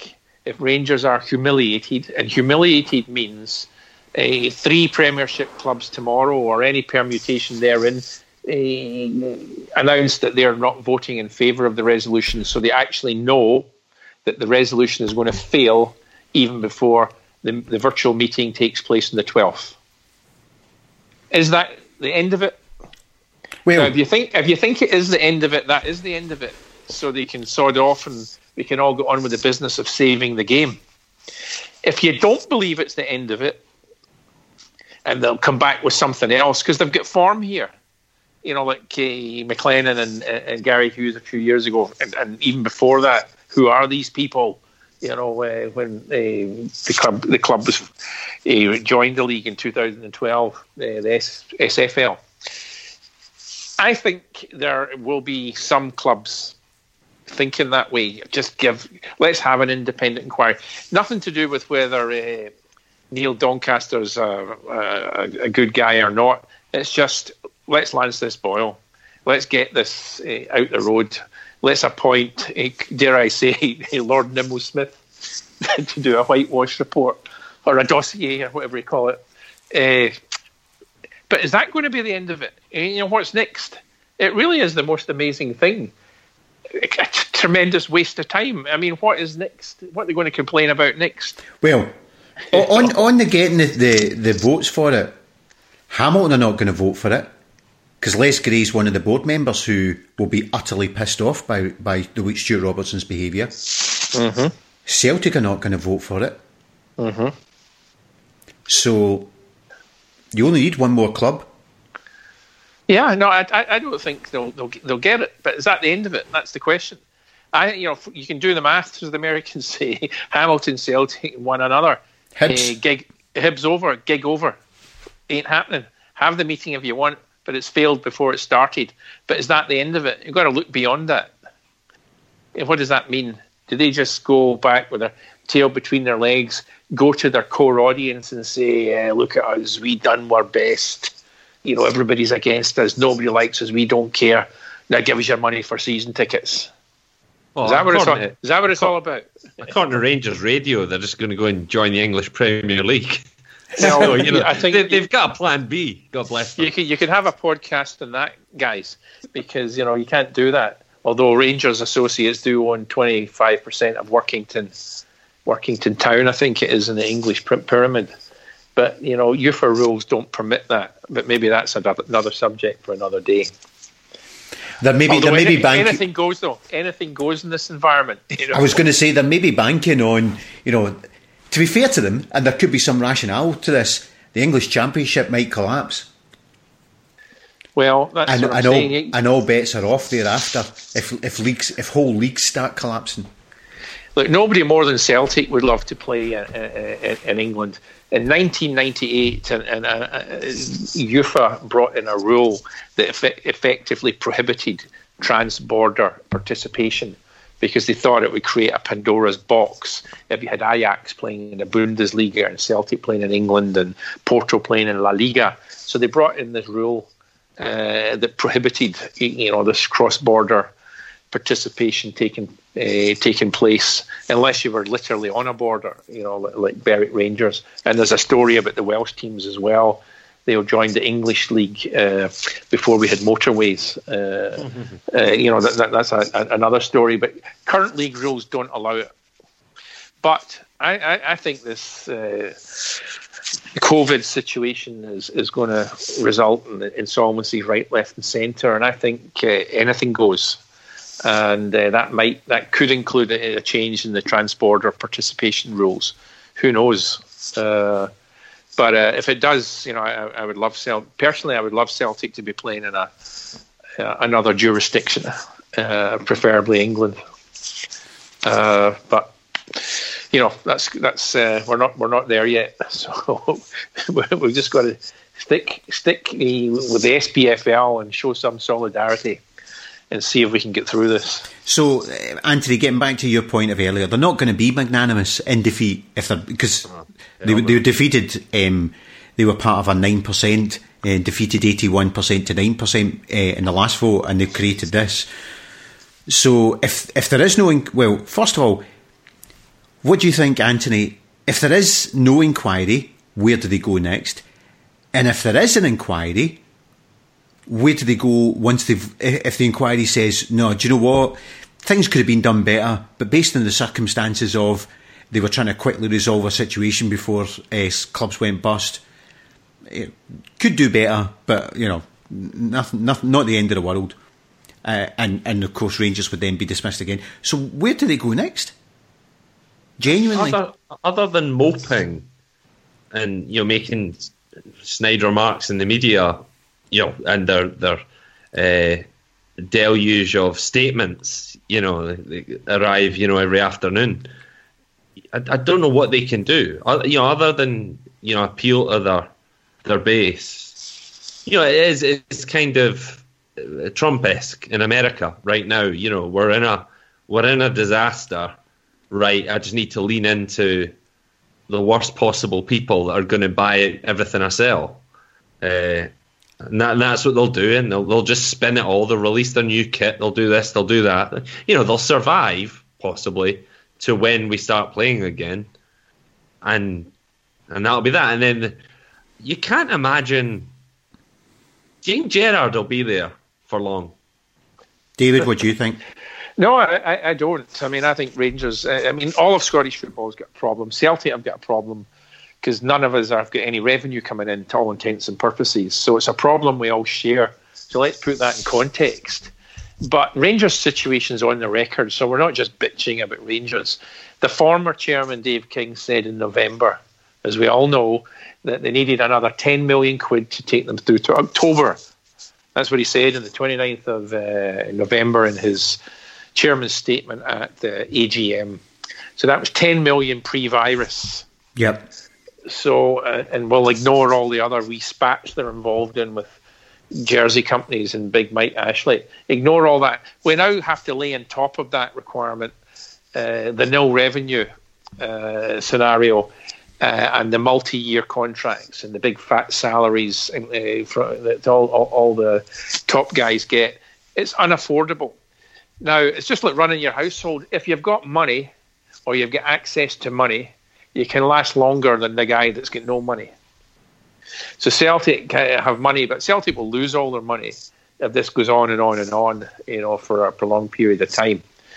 if Rangers are humiliated, and humiliated means uh, three Premiership clubs tomorrow or any permutation therein uh, announce that they're not voting in favour of the resolution, so they actually know that the resolution is going to fail even before the, the virtual meeting takes place on the twelfth. Is that the end of it? Well, now, if you think if you think it is the end of it, that is the end of it. So they can sod off and we can all go on with the business of saving the game. If you don't believe it's the end of it, and they'll come back with something else, because they've got form here. You know, like uh, McLennan and, and Gary Hughes a few years ago, and, and even before that, who are these people? You know, uh, when uh, the club the club was uh, joined the league in two thousand twelve, uh, the S- SFL. I think there will be some clubs thinking that way. Just give, let's have an independent inquiry. Nothing to do with whether uh, Neil Doncaster's a, a, a good guy or not. It's just, let's lance this boil. Let's get this uh, out the road. Let's appoint, uh, dare I say, Lord Nimmo Smith to do a whitewash report or a dossier or whatever you call it. Uh, but is that going to be the end of it? You know, what's next? It really is the most amazing thing. A tremendous waste of time. I mean, what is next? What are they going to complain about next? Well, on on the getting the, the, the votes for it, Hamilton are not going to vote for it because Les Gray's one of the board members who will be utterly pissed off by, by the week Stuart Robertson's behaviour. Mm-hmm. Celtic are not going to vote for it. Mm-hmm. So you only need one more club. Yeah, no, I, I don't think they'll, they'll they'll get it. But is that the end of it? That's the question. I, you know, you can do the maths, as the Americans say. Hamilton, Celtic, one another. Hibs. Uh, gig, Hibs over, gig over. Ain't happening. Have the meeting if you want, but it's failed before it started. But is that the end of it? You've got to look beyond that. What does that mean? Do they just go back with their tail between their legs, go to their core audience and say, uh, look at us, we done our best. You know, everybody's against us. Nobody likes us. We don't care. Now give us your money for season tickets. Well, is that what it's all, is that what it's all about? According to Rangers Radio, they're just going to go and join the English Premier League. Well, so, you know, I think they, they've got a plan B. God bless them. You can, you can have a podcast on that, guys, because, you know, you can't do that. Although Rangers associates do own twenty-five percent of Workington, Workington Town, I think it is, in the English pyramid. But, you know, U F A rules don't permit that. But maybe that's another subject for another day. There may be, there may any, be bank- anything goes, though. Anything goes in this environment. You know? I was going to say, there may be banking on, you know, to be fair to them, and there could be some rationale to this, the English Championship might collapse. Well, that's and, what I'm and saying. All, and all bets are off thereafter if if leagues, if whole leagues start collapsing. Look, nobody more than Celtic would love to play in, in, in England. In nineteen ninety-eight, and, and uh, U F A brought in a rule that effect- effectively prohibited trans-border participation because they thought it would create a Pandora's box if you had Ajax playing in the Bundesliga and Celtic playing in England and Porto playing in La Liga. So they brought in this rule uh, that prohibited, you know, this cross-border participation taking uh, taking place unless you were literally on a border, you know, like, like Berwick Rangers. And there's a story about the Welsh teams as well. They joined the English League uh, before we had motorways. Uh, mm-hmm. uh, you know, that, that, that's a, a, another story. But current league rules don't allow it. But I, I, I think this uh, COVID situation is, is going to result in insolvency right, left and centre. And I think uh, anything goes. And uh, that might that could include a, a change in the trans-border participation rules. Who knows? Uh, but uh, if it does, you know, I, I would love Celtic. Personally, I would love Celtic to be playing in a uh, another jurisdiction, uh, preferably England. Uh, but you know, that's that's uh, we're not we're not there yet. So we've just got to stick stick with the S P F L and show some solidarity. And see if we can get through this. So, uh, Anthony, getting back to your point of earlier, they're not going to be magnanimous in defeat if they're because oh, they, they were defeated. Um, they were part of a nine percent, uh, defeated eighty-one percent to nine percent uh, in the last vote, and they've created this. So, if if there is no, inc- well, first of all, what do you think, Anthony? If there is no inquiry, where do they go next? And if there is an inquiry, where do they go once they've, if the inquiry says, no, do you know what, things could have been done better, but based on the circumstances of they were trying to quickly resolve a situation before uh, clubs went bust, it could do better, but, you know, nothing, nothing, not the end of the world. Uh, and, and, of course, Rangers would then be dismissed again. So where do they go next? Genuinely? Other, other than moping and, you know, making snide remarks in the media, you know, and their their uh, deluge of statements, you know, they arrive, you know, every afternoon. I, I don't know what they can do, you know, other than, you know, appeal to their their base. You know, it is it's kind of Trump-esque in America right now. You know, we're in a we're in a disaster. Right, I just need to lean into the worst possible people that are going to buy everything I sell. Uh, And, that, and that's what they'll do, and they'll, they'll just spin it all. They'll release their new kit. They'll do this. They'll do that. You know, they'll survive possibly to when we start playing again, and and that'll be that. And then you can't imagine Jane Gerrard will be there for long. David, what do you think? No, I, I don't. I mean, I think Rangers. I mean, all of Scottish football's got a problem. Celtic have got a problem, because none of us have got any revenue coming in to all intents and purposes. So it's a problem we all share. So let's put that in context. But Rangers' situation's on the record, so we're not just bitching about Rangers. The former chairman, Dave King, said in November, as we all know, that they needed another ten million quid to take them through to October. That's what he said on the twenty-ninth of uh, November in his chairman's statement at the A G M. So that was ten million pre-virus. Yep. So, uh, and we'll ignore all the other wee spats they're involved in with jersey companies and Big Mike Ashley. Ignore all that. We now have to lay on top of that requirement uh, the nil revenue uh, scenario uh, and the multi-year contracts and the big fat salaries uh, for, that all, all, all the top guys get. It's unaffordable. Now, it's just like running your household. If you've got money or you've got access to money, you can last longer than the guy that's got no money. So Celtic have money, but Celtic will lose all their money if this goes on and on and on, you know, for a prolonged period of time.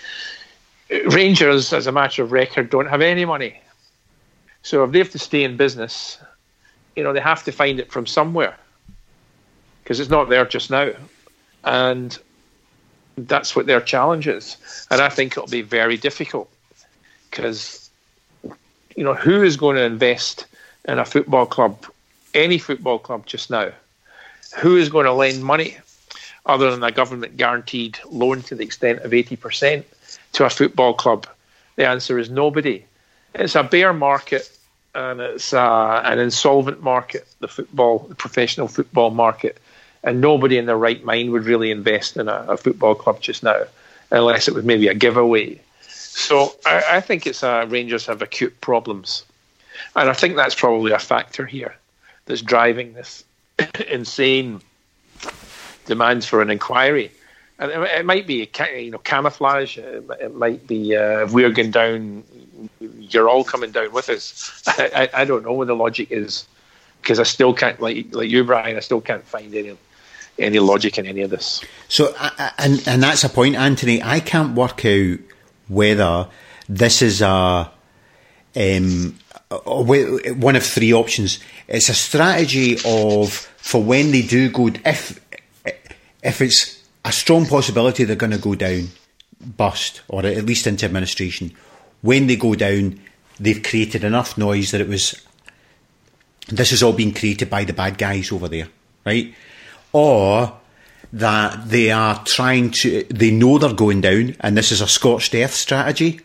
Rangers, as a matter of record, don't have any money. So if they have to stay in business, you know, they have to find it from somewhere, because it's not there just now. And that's what their challenge is. And I think it'll be very difficult, because you know, who is going to invest in a football club, any football club just now? Who is going to lend money other than a government guaranteed loan to the extent of eighty percent to a football club? The answer is nobody. It's a bear market, and it's a, an insolvent market, the football, the professional football market, and nobody in their right mind would really invest in a, a football club just now, unless it was maybe a giveaway. So I, I think it's uh, Rangers have acute problems. And I think that's probably a factor here that's driving this insane demands for an inquiry. And it, it might be, you know, camouflage. It, it might be uh, if we're going down, you're all coming down with us. I, I, I don't know what the logic is, because I still can't, like like you, Brian, I still can't find any any logic in any of this. So, and and that's a point, Anthony. I can't work out whether this is a um, one of three options. It's a strategy of, for when they do go, if if it's a strong possibility they're going to go down, bust, or at least into administration, when they go down, they've created enough noise that it was, this is all being created by the bad guys over there, right? Or that they are trying to, they know they're going down, and this is a scorched earth strategy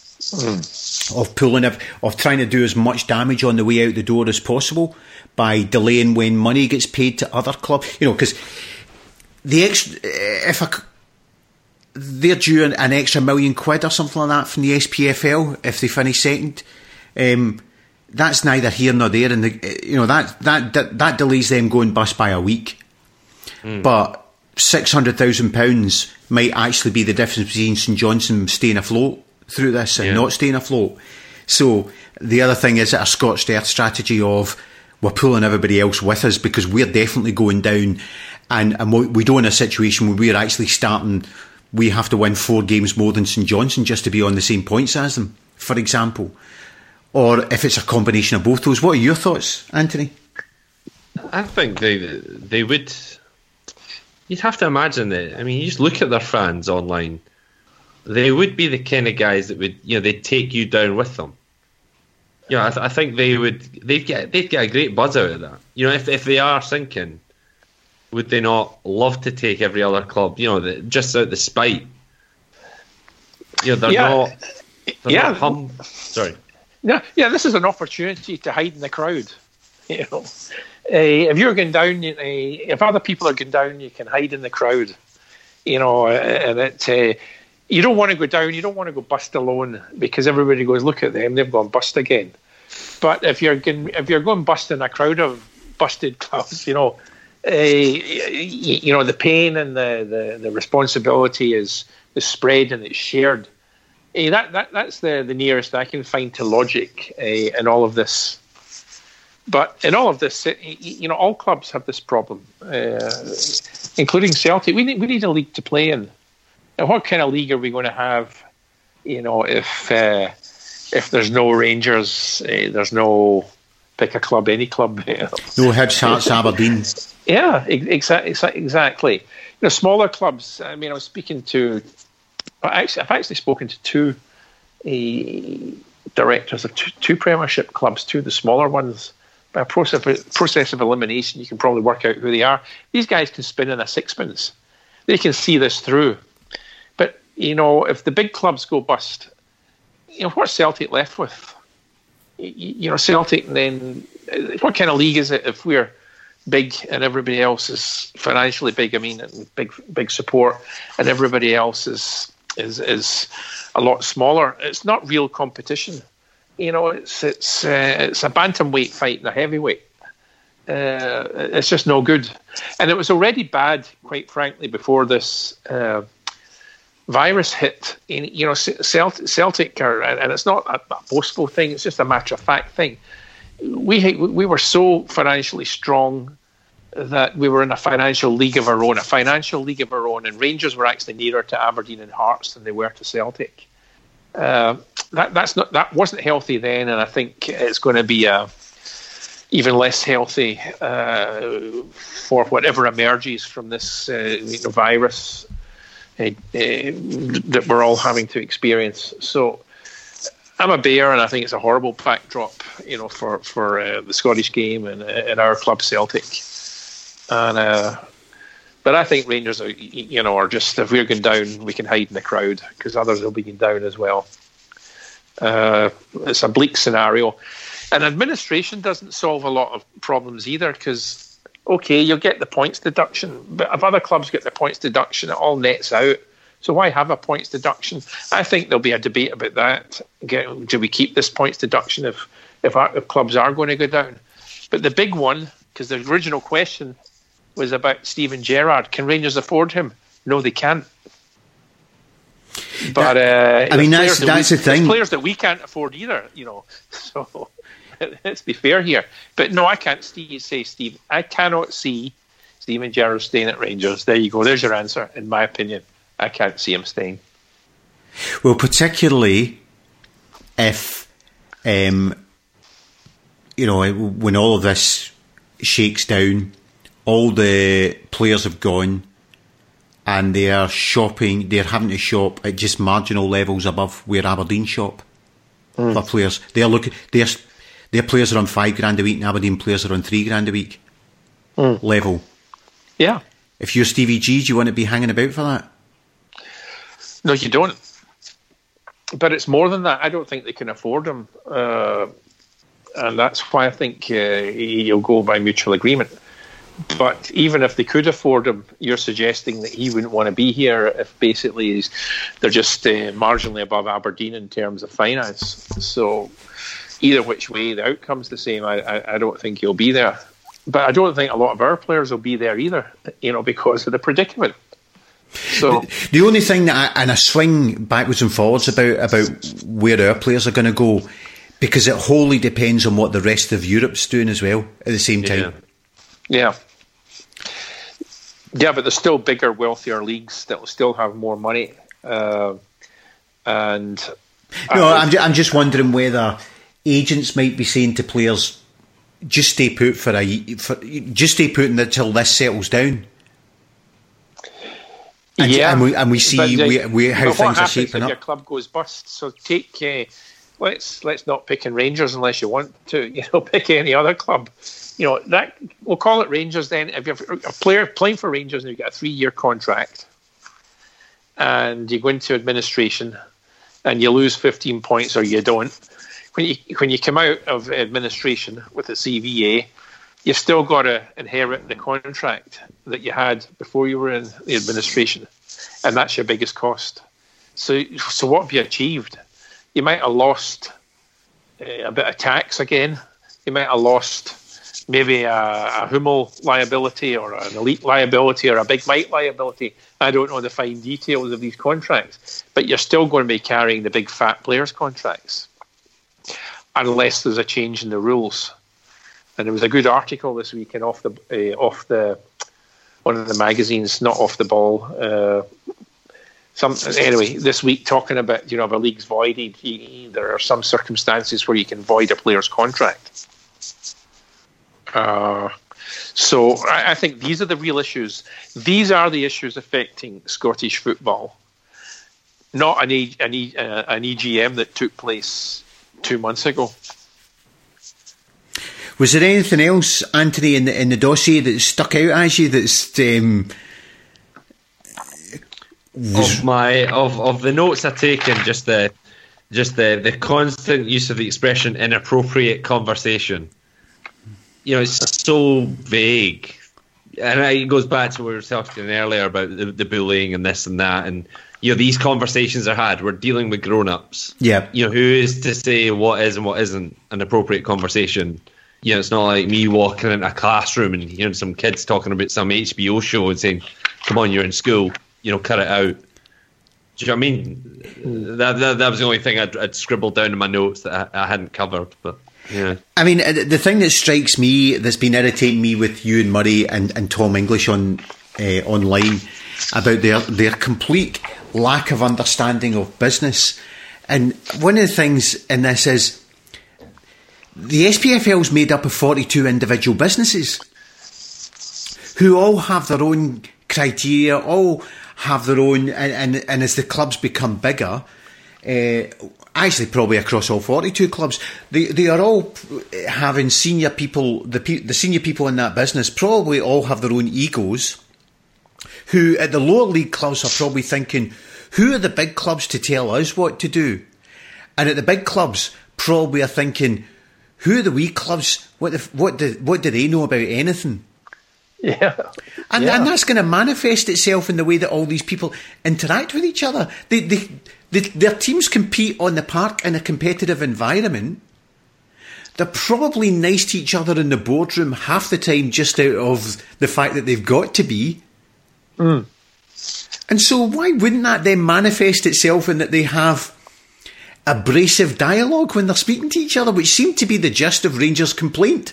mm. of pulling, of, of trying to do as much damage on the way out the door as possible by delaying when money gets paid to other clubs. You know, because the extra, if a, they're due an, an extra million quid or something like that from the S P F L if they finish second, um, that's neither here nor there, and the, you know that that that, that delays them going bust by a week. Mm. But six hundred thousand pounds might actually be the difference between St Johnstone staying afloat through this and yeah. not staying afloat. So the other thing is a scorched earth strategy of we're pulling everybody else with us because we're definitely going down, and, and we don't in a situation where we're actually starting, we have to win four games more than St Johnstone just to be on the same points as them, for example. Or if it's a combination of both those. What are your thoughts, Anthony? I think they they would. You'd have to imagine that. I mean, you just look at their fans online. They would be the kind of guys that would, you know, they'd take you down with them. You know, I, th- I think they would. They'd get they'd get a great buzz out of that. You know, if if they are sinking, would they not love to take every other club? You know, the, just out the spite. You know, they're yeah. not. They're yeah. not hum- Sorry. Yeah, yeah. This is an opportunity to hide in the crowd. You know. Uh, if you're going down, uh, if other people are going down, you can hide in the crowd. You know, uh, and it, uh, you don't want to go down. You don't want to go bust alone because everybody goes, look at them, they've gone bust again. But if you're going, if you're going bust in a crowd of busted clubs, you know, uh, you, you know the pain and the, the, the responsibility is is spread and it's shared. Uh, that that that's the, the nearest I can find to logic uh, in all of this. But in all of this, you know, all clubs have this problem, uh, including Celtic. We need we need a league to play in. And what kind of league are we going to have? You know, if uh, if there's no Rangers, uh, there's no pick a club, any club. You know. No Hibs, Hearts, Aberdeen. Yeah, exactly. Exactly. You know, smaller clubs. I mean, I was speaking to. Actually, I've actually spoken to two uh, directors of two, two Premiership clubs, two of the smaller ones. By a process of, process of elimination, you can probably work out who they are. These guys can spin in a sixpence. They can see this through. But, you know, if the big clubs go bust, you know, what's Celtic left with? You, you know, Celtic then, what kind of league is it if we're big and everybody else is financially big, I mean, and big big support, and everybody else is is is a lot smaller? It's not real competition. You know, it's it's uh, it's a bantamweight fight and a heavyweight. Uh, it's just no good, and it was already bad, quite frankly, before this uh, virus hit. In, you know, Celtic, Celtic are, and it's not a, a boastful thing; it's just a matter of fact thing. We we were so financially strong that we were in a financial league of our own, a financial league of our own, and Rangers were actually nearer to Aberdeen and Hearts than they were to Celtic. Uh, that that's not that wasn't healthy then, and I think it's going to be uh, even less healthy uh, for whatever emerges from this uh, you know, virus uh, uh, that we're all having to experience. So I'm a Bear, and I think it's a horrible backdrop, you know, for for uh, the Scottish game and, and our club Celtic. And uh, but I think Rangers are, you know, are just, if we're going down, we can hide in the crowd because others will be going down as well. Uh, it's a bleak scenario, and administration doesn't solve a lot of problems either. Because okay, you'll get the points deduction, but if other clubs get the points deduction, it all nets out. So why have a points deduction? I think there'll be a debate about that. Get, do we keep this points deduction if if, our, if clubs are going to go down? But the big one, because the original question was about Steven Gerrard. Can Rangers afford him? No, they can't. But uh, I mean, that's that that's we, the thing. There's players that we can't afford either, you know. So let's be fair here. But no, I can't see, say Steve. I cannot see Steven Gerrard staying at Rangers. There you go. There's your answer. In my opinion, I can't see him staying. Well, particularly if, um, you know, when all of this shakes down, all the players have gone, and they are shopping. They're having to shop at just marginal levels above where Aberdeen shop mm. for players. They're looking. Their their players are on five grand a week, and Aberdeen players are on three grand a week mm. level. Yeah. If you're Stevie G, do you want to be hanging about for that? No, you don't. But it's more than that. I don't think they can afford him, uh, and that's why I think uh, he'll go by mutual agreement. But even if they could afford him, you're suggesting that he wouldn't want to be here if basically he's, they're just uh, marginally above Aberdeen in terms of finance. So either which way, the outcome's the same. I, I, I don't think he'll be there. But I don't think a lot of our players will be there either, you know, because of the predicament. So the, the only thing that I, and I swing backwards and forwards about about where our players are going to go Because it wholly depends on what the rest of Europe's doing as well at the same time. Yeah. Yeah, but there's still bigger, wealthier leagues that will still have more money. Uh, and No, uh, I'm, ju- I'm just wondering whether agents might be saying to players, just stay put for a for, just stay put until this settles down. And, yeah, and we and we see the, we, we, how things are shaping if up. Your club goes bust. So take uh, let's let's not pick in Rangers unless you want to. You know, pick any other club. You know that we'll call it Rangers. Then if you're a player playing for Rangers and you get a three-year contract, and you go into administration, and you lose fifteen points or you don't. When you when you come out of administration with a C V A, you've still got to inherit the contract that you had before you were in the administration, and that's your biggest cost. So, so what have you achieved? You might have lost uh, a bit of tax again. You might have lost maybe a, a Hummel liability or an Elite liability or a Big Mike liability. I don't know the fine details of these contracts, but you're still going to be carrying the big fat players' contracts, unless there's a change in the rules. And there was a good article this week in off the uh, off the one of the magazines, not Off the Ball. Uh, some anyway this week talking about, you know, if a league's voided, you, there are some circumstances where you can void a player's contract. Uh, so I, I think these are the real issues. These are the issues affecting Scottish football, not an e, an, e, uh, an E G M that took place two months ago. Was there anything else, Anthony, in the in the dossier that stuck out as you? That's um, of my of, of the notes I've taken, just the just the, the constant use of the expression inappropriate conversation. You know, it's so vague, and it goes back to what we were talking earlier about the, the bullying and this and that, and you know, these conversations are had. We're dealing with grown-ups. Yeah. You know, who is to say what is and what isn't an appropriate conversation? You know, it's not like me walking in a classroom and hearing some kids talking about some H B O show and saying, "Come on, you're in school. You know, cut it out." Do you know what I mean? That that, that was the only thing I'd, I'd scribbled down in my notes that I, I hadn't covered. But yeah, I mean, the thing that strikes me, that's been irritating me with Ewan Murray and, and Tom English on uh, online about their their complete lack of understanding of business. And one of the things in this is the S P F L is made up of forty-two individual businesses who all have their own criteria, all have their own, and, and, and as the clubs become bigger, uh, actually probably across all forty-two clubs, they they are all having senior people, the the senior people in that business probably all have their own egos, who at the lower league clubs are probably thinking, who are the big clubs to tell us what to do? And at the big clubs probably are thinking, who are the wee clubs? What the, what do what do they know about anything? Yeah, and yeah. and that's going to manifest itself in the way that all these people interact with each other. They, they, they their teams compete on the park in a competitive environment. They're probably nice to each other in the boardroom half the time, just out of the fact that they've got to be. Mm. And so, why wouldn't that then manifest itself in that they have abrasive dialogue when they're speaking to each other, which seemed to be the gist of Rangers' complaint?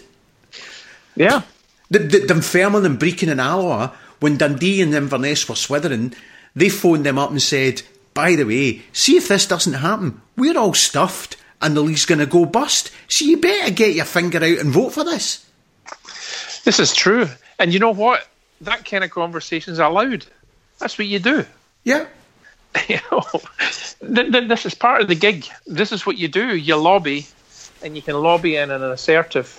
Yeah. The, the, Dunfermline and Brecon and Alloa, when Dundee and Inverness were swithering, they phoned them up and said, by the way, see if this doesn't happen, we're all stuffed and the league's going to go bust, so you better get your finger out and vote for this. This is true. And you know what? That kind of conversation is allowed. That's what you do. Yeah. You know, th- th- this is part of the gig. This is what you do. You lobby, and you can lobby in an assertive,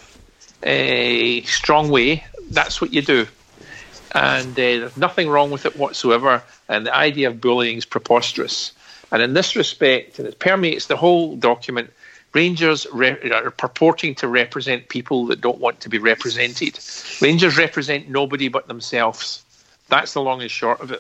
uh, strong way. That's what you do. And uh, there's nothing wrong with it whatsoever. And the idea of bullying is preposterous. And in this respect, and it permeates the whole document, Rangers re- are purporting to represent people that don't want to be represented. Rangers represent nobody but themselves. That's the long and short of it.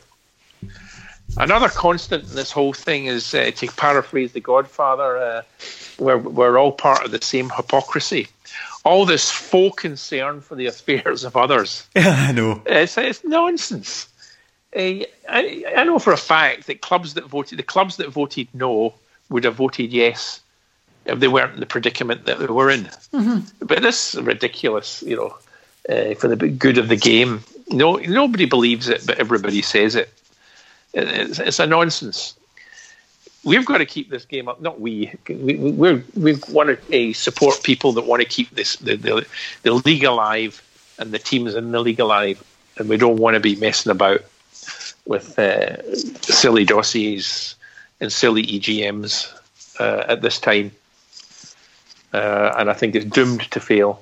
Another constant in this whole thing is, uh, to paraphrase The Godfather, uh, we're, we're all part of the same hypocrisy. All this full concern for the affairs of others. Yeah, I know. It's, it's nonsense. Uh, I, I know for a fact that clubs that voted, the clubs that voted no would have voted yes if they weren't in the predicament that they were in. Mm-hmm. But this is ridiculous, you know, uh, for the good of the game. No, nobody believes it, but everybody says it. It's, it's a nonsense. We've got to keep this game up. Not we. we we're, we want to uh, support people that want to keep this the, the the league alive and the teams in the league alive, and we don't want to be messing about with uh, silly dossiers and silly E G Ms uh, at this time. Uh, and I think it's doomed to fail.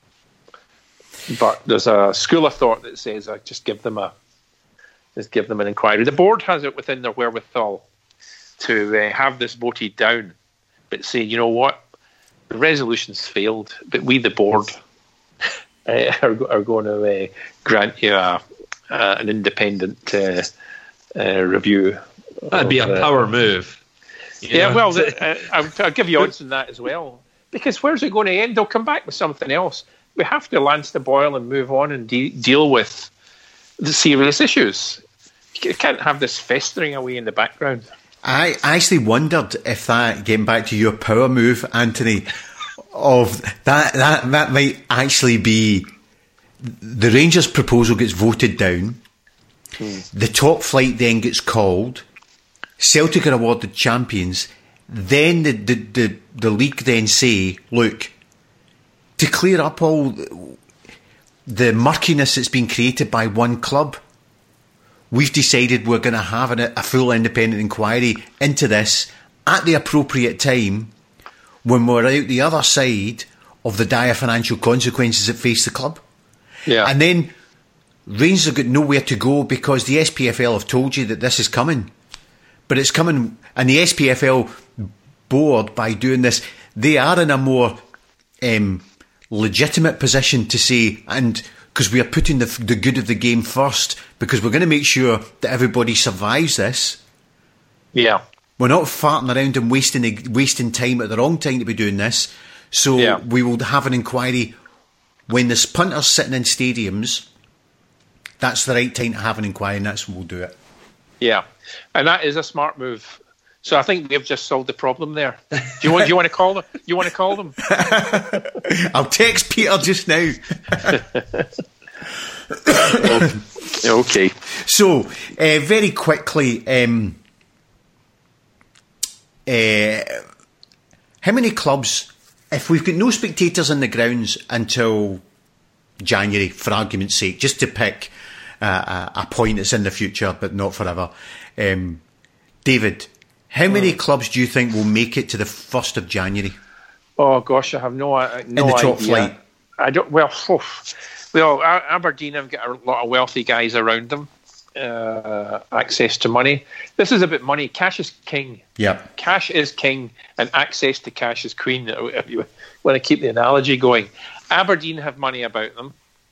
But there's a school of thought that says, "I just give them a, just give them an inquiry." The board has it within their wherewithal to uh, have this voted down, but say, you know what, the resolution's failed, but we, the board, uh, are, are going to uh, grant you a, uh, an independent uh, uh, review. That'd be a uh, power move. Yeah, know? well, the, uh, I'll, I'll give you odds on that as well. Because where's it going to end? They'll come back with something else. We have to lance the boil and move on and de- deal with the serious issues. You can't have this festering away in the background. I actually wondered if that, getting back to your power move, Anthony, of that that that might actually be the Rangers' proposal gets voted down, hmm. the top flight then gets called, Celtic are awarded champions, then the, the, the, the league then say, look, to clear up all the murkiness that's been created by one club, we've decided we're going to have an, a full independent inquiry into this at the appropriate time when we're out the other side of the dire financial consequences that face the club. Yeah. And then Rangers have got nowhere to go because the S P F L have told you that this is coming. But it's coming, and the S P F L board, by doing this, they are in a more um, legitimate position to say, and because we are putting the, the good of the game first, because we're going to make sure that everybody survives this. Yeah. We're not farting around and wasting wasting time at the wrong time to be doing this. So yeah. we will have an inquiry when there's punters sitting in stadiums. That's the right time to have an inquiry, and that's when we'll do it. Yeah, and that is a smart move. So I think we've just solved the problem there. Do you want? Do you want to call them? You want to call them? I'll text Peter just now. Okay. So uh, very quickly, um, uh, how many clubs? If we've got no spectators in the grounds until January, for argument's sake, just to pick uh, a, a point that's in the future but not forever, um, David, how many mm. clubs do you think will make it to the first of January? Oh gosh, I have no, uh, no in the top idea. flight. I don't. Well, oof. well, Aberdeen have got a lot of wealthy guys around them, uh, access to money. This is about money. Cash is king. Yeah, cash is king, and access to cash is queen. If you want to keep the analogy going, Aberdeen have money about them.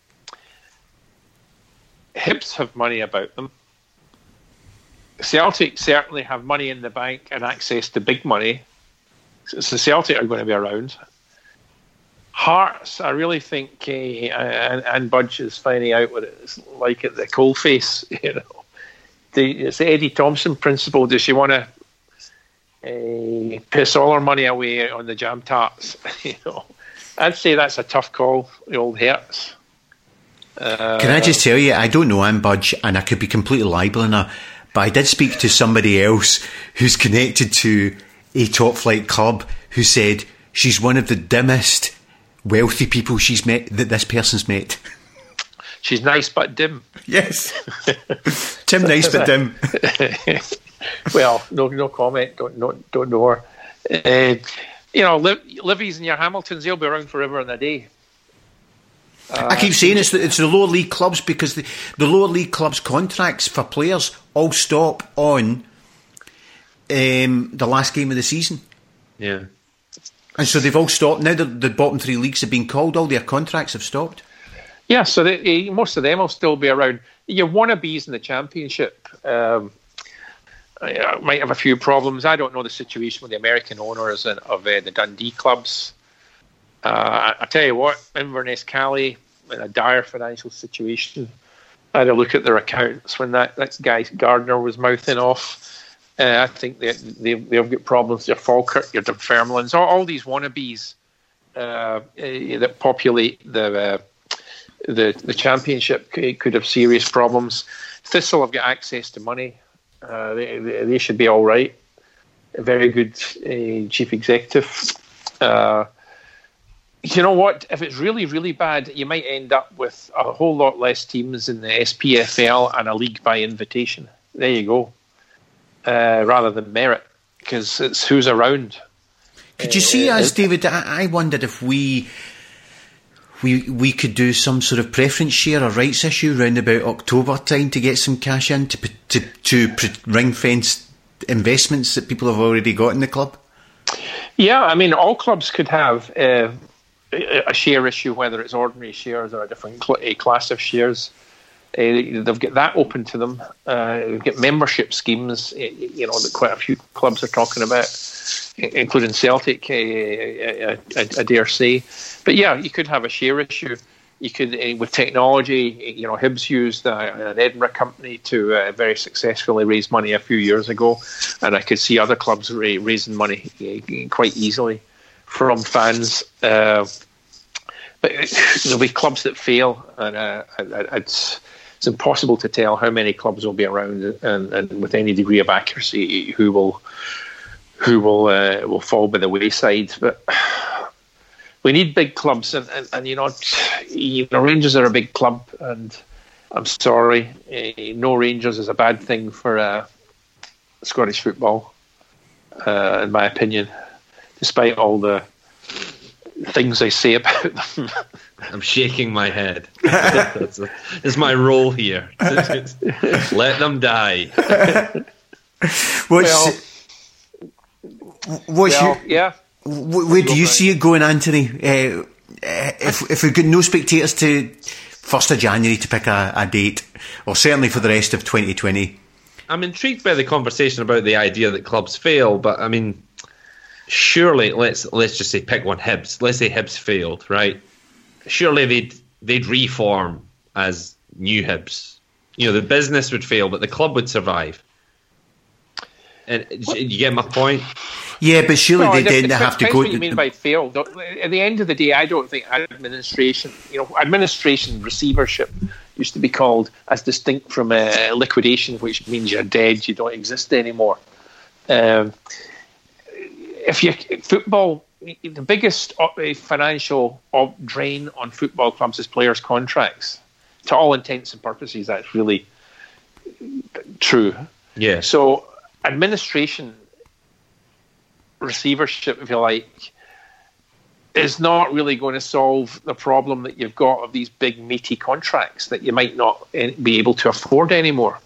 Hibs have money about them. Celtic certainly have money in the bank and access to big money. So Celtic are going to be around. Hearts, I really think, uh, and, and Budge is finding out what it's like at the coalface. You know, the, it's the Eddie Thompson principle. Does she want to uh, piss all her money away on the jam tarts? You know, I'd say that's a tough call. The old Hearts. Uh, Can I just tell you, I don't know Anne Budge, and I could be completely libeling her, but I did speak to somebody else who's connected to a top flight club who said she's one of the dimmest wealthy people she's met, that this person's met. She's nice but dim. Yes. Tim nice but dim. Well, no no comment. Don't no, don't know her. Uh, you know, Liv, Livies and your Hamiltons, they'll be around forever and a day. Uh, I keep saying it's the, it's the lower league clubs because the, the lower league clubs' contracts for players all stop on um, the last game of the season. Yeah. And so they've all stopped. Now the, the bottom three leagues have been called, all their contracts have stopped. Yeah, so they, most of them will still be around. Your wannabes in the Championship um, might have a few problems. I don't know the situation with the American owners of uh, the Dundee clubs. Uh, I, I tell you what, Inverness Cali in a dire financial situation. I had a look at their accounts when that, that guy Gardner was mouthing off Uh, I think they, they, they've got problems. Your Falkirk, your Dunfermlines, all, all these wannabes uh, uh, that populate the, uh, the the championship could, could have serious problems. Thistle have got access to money. Uh, they, they should be all right. A very good uh, chief executive. Uh, you know what? If it's really, really bad, you might end up with a whole lot less teams in the S P F L and a league by invitation. There you go. Uh, rather than merit, because it's who's around. Could you see uh, us, David? I, I wondered if we we we could do some sort of preference share or rights issue round about October time to get some cash in to to, to ring fence investments that people have already got in the club. Yeah, I mean, all clubs could have uh, a share issue, whether it's ordinary shares or a different cl- a class of shares. Uh, they've got that open to them. Uh, they've got membership schemes, you know, that quite a few clubs are talking about, including Celtic, uh, I, I, I dare say. But yeah, you could have a share issue. You could, uh, with technology, you know, Hibs used uh, an Edinburgh company to uh, very successfully raise money a few years ago, and I could see other clubs ra- raising money uh, quite easily from fans. Uh, but there'll be clubs that fail, and uh, it's. It's impossible to tell how many clubs will be around, and, and with any degree of accuracy, who will who will uh, will fall by the wayside. But we need big clubs, and, and, and you know, you know, Rangers are a big club, and I'm sorry, uh, no Rangers is a bad thing for uh, Scottish football, uh, in my opinion, despite all the things I say about them. I'm shaking my head. That's, a, that's my role here. Let them die. What's, well, what's well, your, yeah. Where do you see it going, Anthony? Uh, if if we've got no spectators to first of January to pick a, a date, or certainly for the rest of twenty twenty? I'm intrigued by the conversation about the idea that clubs fail, but I mean, surely let's let's just say pick one. Hibs. Let's say Hibs failed, right? Surely they'd they'd reform as new Hibs. You know, the business would fail, but the club would survive. And what? You get my point? Yeah, but surely no, they didn't have to go. What you mean by fail? At the end of the day, I don't think administration, you know, administration receivership used to be called as distinct from uh, liquidation, which means you're dead, you don't exist anymore. Um, if you football. The biggest financial drain on football clubs is players' contracts. To all intents and purposes, that's really true. Yeah. So, administration, receivership, if you like, is not really going to solve the problem that you've got of these big, meaty contracts that you might not be able to afford anymore.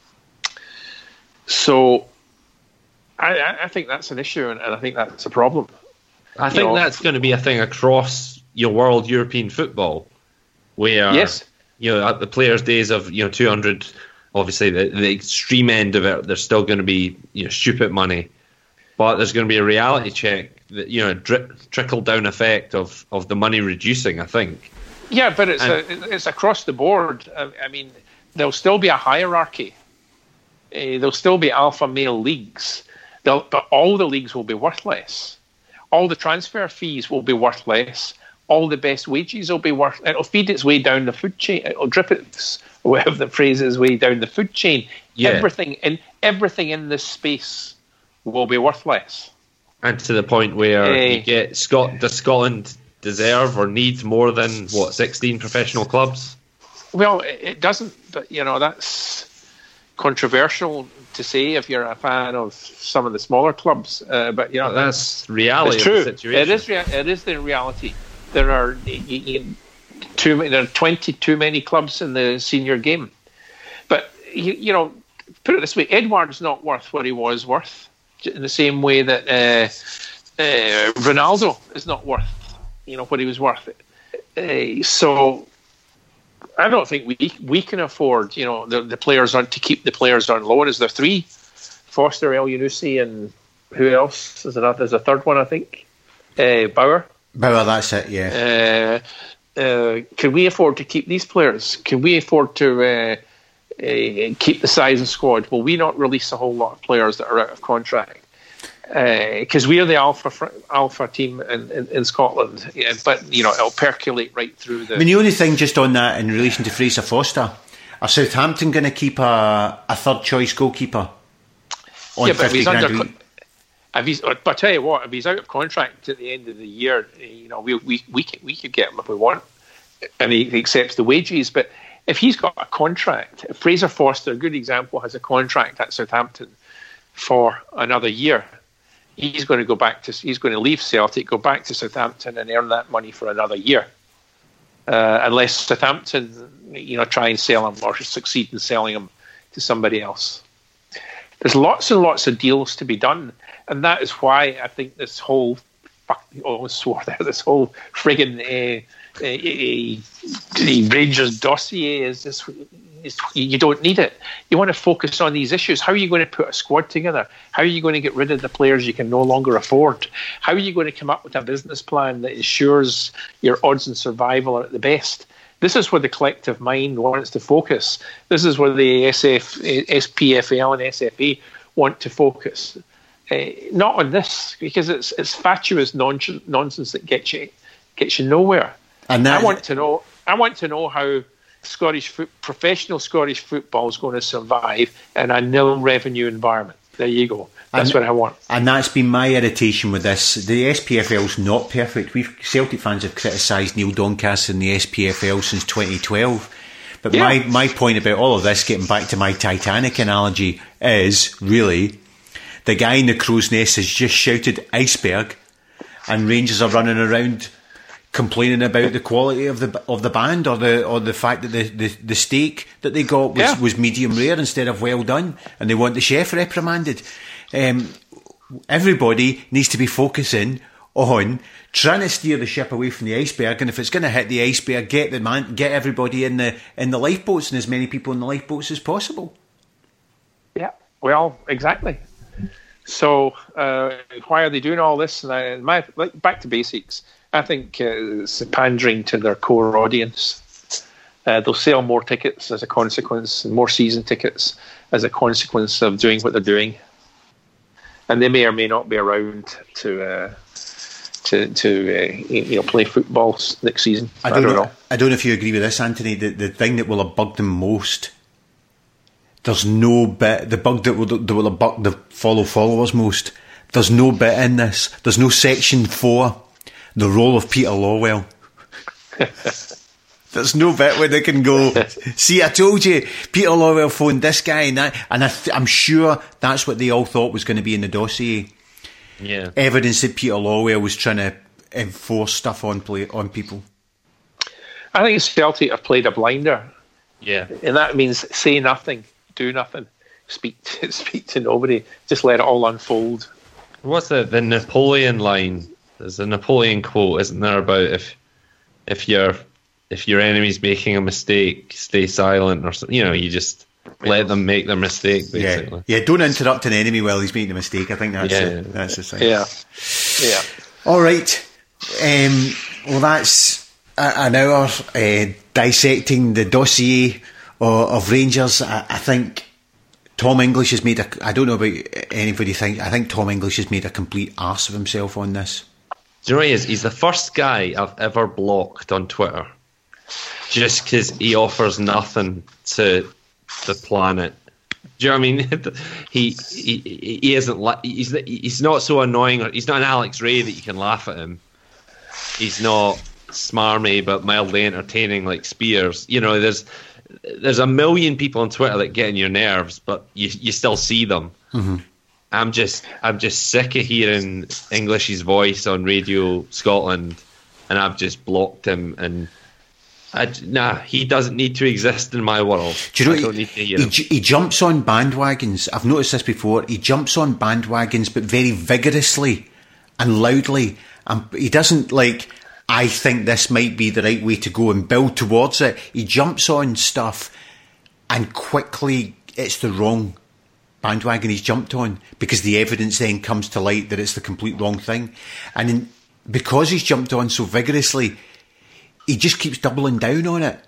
So, I, I think that's an issue, and I think that's a problem. I think you know, that's going to be a thing across your world European football, where yes. you know at the players' days of you know two hundred, obviously the, the extreme end of it, there's still going to be you know stupid money, but there's going to be a reality check that you know drip, trickle down effect of, of the money reducing. I think. Yeah, but it's and, a, it's across the board. I, I mean, there'll still be a hierarchy. Uh, there'll still be alpha male leagues, They'll, but all the leagues will be worth less. All the transfer fees will be worth less. All the best wages will be worth. It'll feed its way down the food chain. It'll drip its, whatever the phrase is, way down the food chain. Yeah. Everything in everything in this space will be worth less. And to the point where uh, you get Scot. Does Scotland deserve or need more than what sixteen professional clubs? Well, it doesn't. But you know that's controversial to say if you're a fan of some of the smaller clubs, uh, but you know that's reality. It's true. Of the situation. It is. Rea- it is the reality. There are too many. There are twenty too many clubs in the senior game. But you, you know, put it this way: Edouard's not worth what he was worth. In the same way that uh, uh, Ronaldo is not worth, you know, what he was worth. Uh, so. I don't think we we can afford, you know, the, the players on to keep the players on loan. Is there three? Foster, El Yunusi, and who else? There's another. There's a third one, I think. Uh, Bauer. Bauer, that's it. Yeah. Uh, uh, can we afford to keep these players? Can we afford to uh, uh, keep the size of squad. Will we not release a whole lot of players that are out of contract? Because uh, we are the alpha fr- alpha team in, in, in Scotland, yeah, but you know it'll percolate right through the. I mean, the only thing just on that in relation to Fraser Foster, are Southampton going to keep a, a third choice goalkeeper on yeah, but fifty if he's grand? under, if he's, but I tell you what, if he's out of contract at the end of the year, you know we we we could, we could get him if we want, and he, he accepts the wages. But if he's got a contract, if Fraser Foster, a good example, has a contract at Southampton for another year. He's going to go back to. He's going to leave Celtic, go back to Southampton, and earn that money for another year, uh, unless Southampton, you know, try and sell him or succeed in selling him to somebody else. There's lots and lots of deals to be done, and that is why I think this whole fuck, oh, I swore there, this whole friggin' uh, uh, uh, Rangers dossier is this. You don't need it. You want to focus on these issues. How are you going to put a squad together? How are you going to get rid of the players you can no longer afford? How are you going to come up with a business plan that ensures your odds of survival are at the best? This is where the collective mind wants to focus. This is where the S F, S P F L and S F A want to focus. Uh, not on this, because it's it's fatuous non- nonsense that gets you gets you nowhere. And that, I want to know. I want to know how Scottish fo- professional Scottish football is going to survive in a nil revenue environment. There you go. That's and, what I want. And that's been my irritation with this. The S P F L's not perfect. We've Celtic fans have criticised Neil Doncaster in the S P F L since twenty twelve. But yeah. my, my point about all of this, getting back to my Titanic analogy, is really the guy in the crow's nest has just shouted iceberg, and Rangers are running around complaining about the quality of the of the band, or the or the fact that the, the, the steak that they got was, yeah. was medium rare instead of well done, and they want the chef reprimanded. Um, everybody needs to be focusing on trying to steer the ship away from the iceberg, and if it's going to hit the iceberg, get the man, get everybody in the in the lifeboats, and as many people in the lifeboats as possible. Yeah, well, exactly. So uh, why are they doing all this? And I, my, like, back to basics. I think uh, it's pandering to their core audience. Uh, they'll sell more tickets as a consequence, and more season tickets as a consequence of doing what they're doing. And they may or may not be around to uh, to to uh, you know play football next season. I don't, I don't know, know. I don't know if you agree with this, Anthony. The the thing that will have bugged them most. There's no bit the bug that will that will have bugged the follow followers most. There's no bit in this. There's no section four. The role of Peter Lawwell. There's no bit where they can go, see, I told you, Peter Lawwell phoned this guy and that, and I th- I'm sure that's what they all thought was going to be in the dossier. Yeah. Evidence that Peter Lawwell was trying to enforce stuff on play on people. I think Celtic have played a blinder. Yeah. And that means say nothing, do nothing, speak to, speak to nobody, just let it all unfold. What's the, the Napoleon line? There's a Napoleon quote, isn't there, about if if your if your enemy's making a mistake, stay silent, or something. You know, you just let them make their mistake. Basically, yeah, yeah. Don't interrupt an enemy while he's making a mistake. I think that's yeah. it. That's the thing. Yeah, yeah. All right. Um, well, that's an hour uh, dissecting the dossier of, of Rangers. I, I think. Tom English has made a. I don't know about anybody think. I think Tom English has made a complete arse of himself on this. Do you know what he is? He's the first guy I've ever blocked on Twitter, just because he offers nothing to the planet. Do you know what I mean? he he he isn't. He's he's not so annoying. He's not an Alex Ray that you can laugh at him. He's not smarmy but mildly entertaining like Spears. You know, there's. There's a million people on Twitter that get on your nerves, but you you still see them. Mm-hmm. I'm just I'm just sick of hearing English's voice on Radio Scotland, and I've just blocked him. And I, nah, he doesn't need to exist in my world. Do you know I don't he, need to hear he, him. he jumps on bandwagons. I've noticed this before. He jumps on bandwagons, but very vigorously and loudly. And he doesn't like. I think this might be the right way to go and build towards it. He jumps on stuff and quickly it's the wrong bandwagon he's jumped on, because the evidence then comes to light that it's the complete wrong thing. And in, because he's jumped on so vigorously, he just keeps doubling down on it.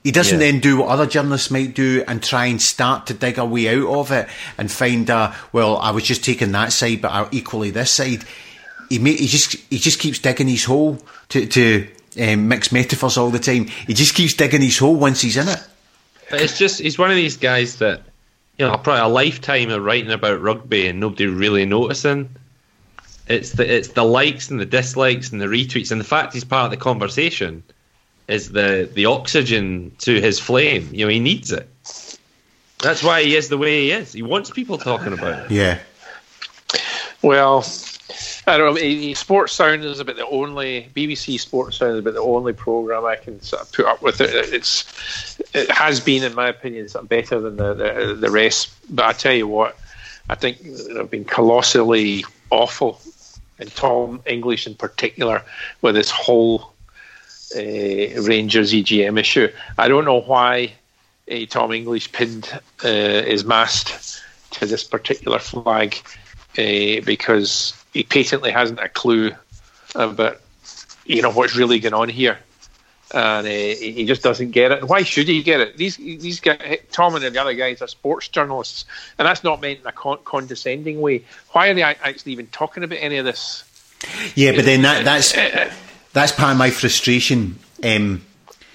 He doesn't Yeah. then do what other journalists might do and try and start to dig a way out of it and find, uh, well, I was just taking that side, but I equally this side. He may, he just he just keeps digging his hole to, to um, mix metaphors all the time. He just keeps digging his hole once he's in it. But it's just, he's one of these guys that, you know, probably a lifetime of writing about rugby and nobody really noticing. It's the it's the likes and the dislikes and the retweets, and the fact he's part of the conversation is the, the oxygen to his flame. You know, he needs it. That's why he is the way he is. He wants people talking about it. Yeah. Well, I don't know. Sports Sound is about the only B B C Sports Sound is about the only program I can sort of put up with. It it's it has been, in my opinion, sort of better than the, the the rest. But I tell you what, I think they've been colossally awful, and Tom English in particular, with this whole uh, Rangers E G M issue. I don't know why uh, Tom English pinned uh, his mast to this particular flag, uh, because he patently hasn't a clue about, you know, what's really going on here, and uh, he just doesn't get it. And why should he get it? These these guys, Tom and the other guys, are sports journalists, and that's not meant in a con- condescending way. Why are they actually even talking about any of this? Yeah, but then that, that's that's part of my frustration. Um,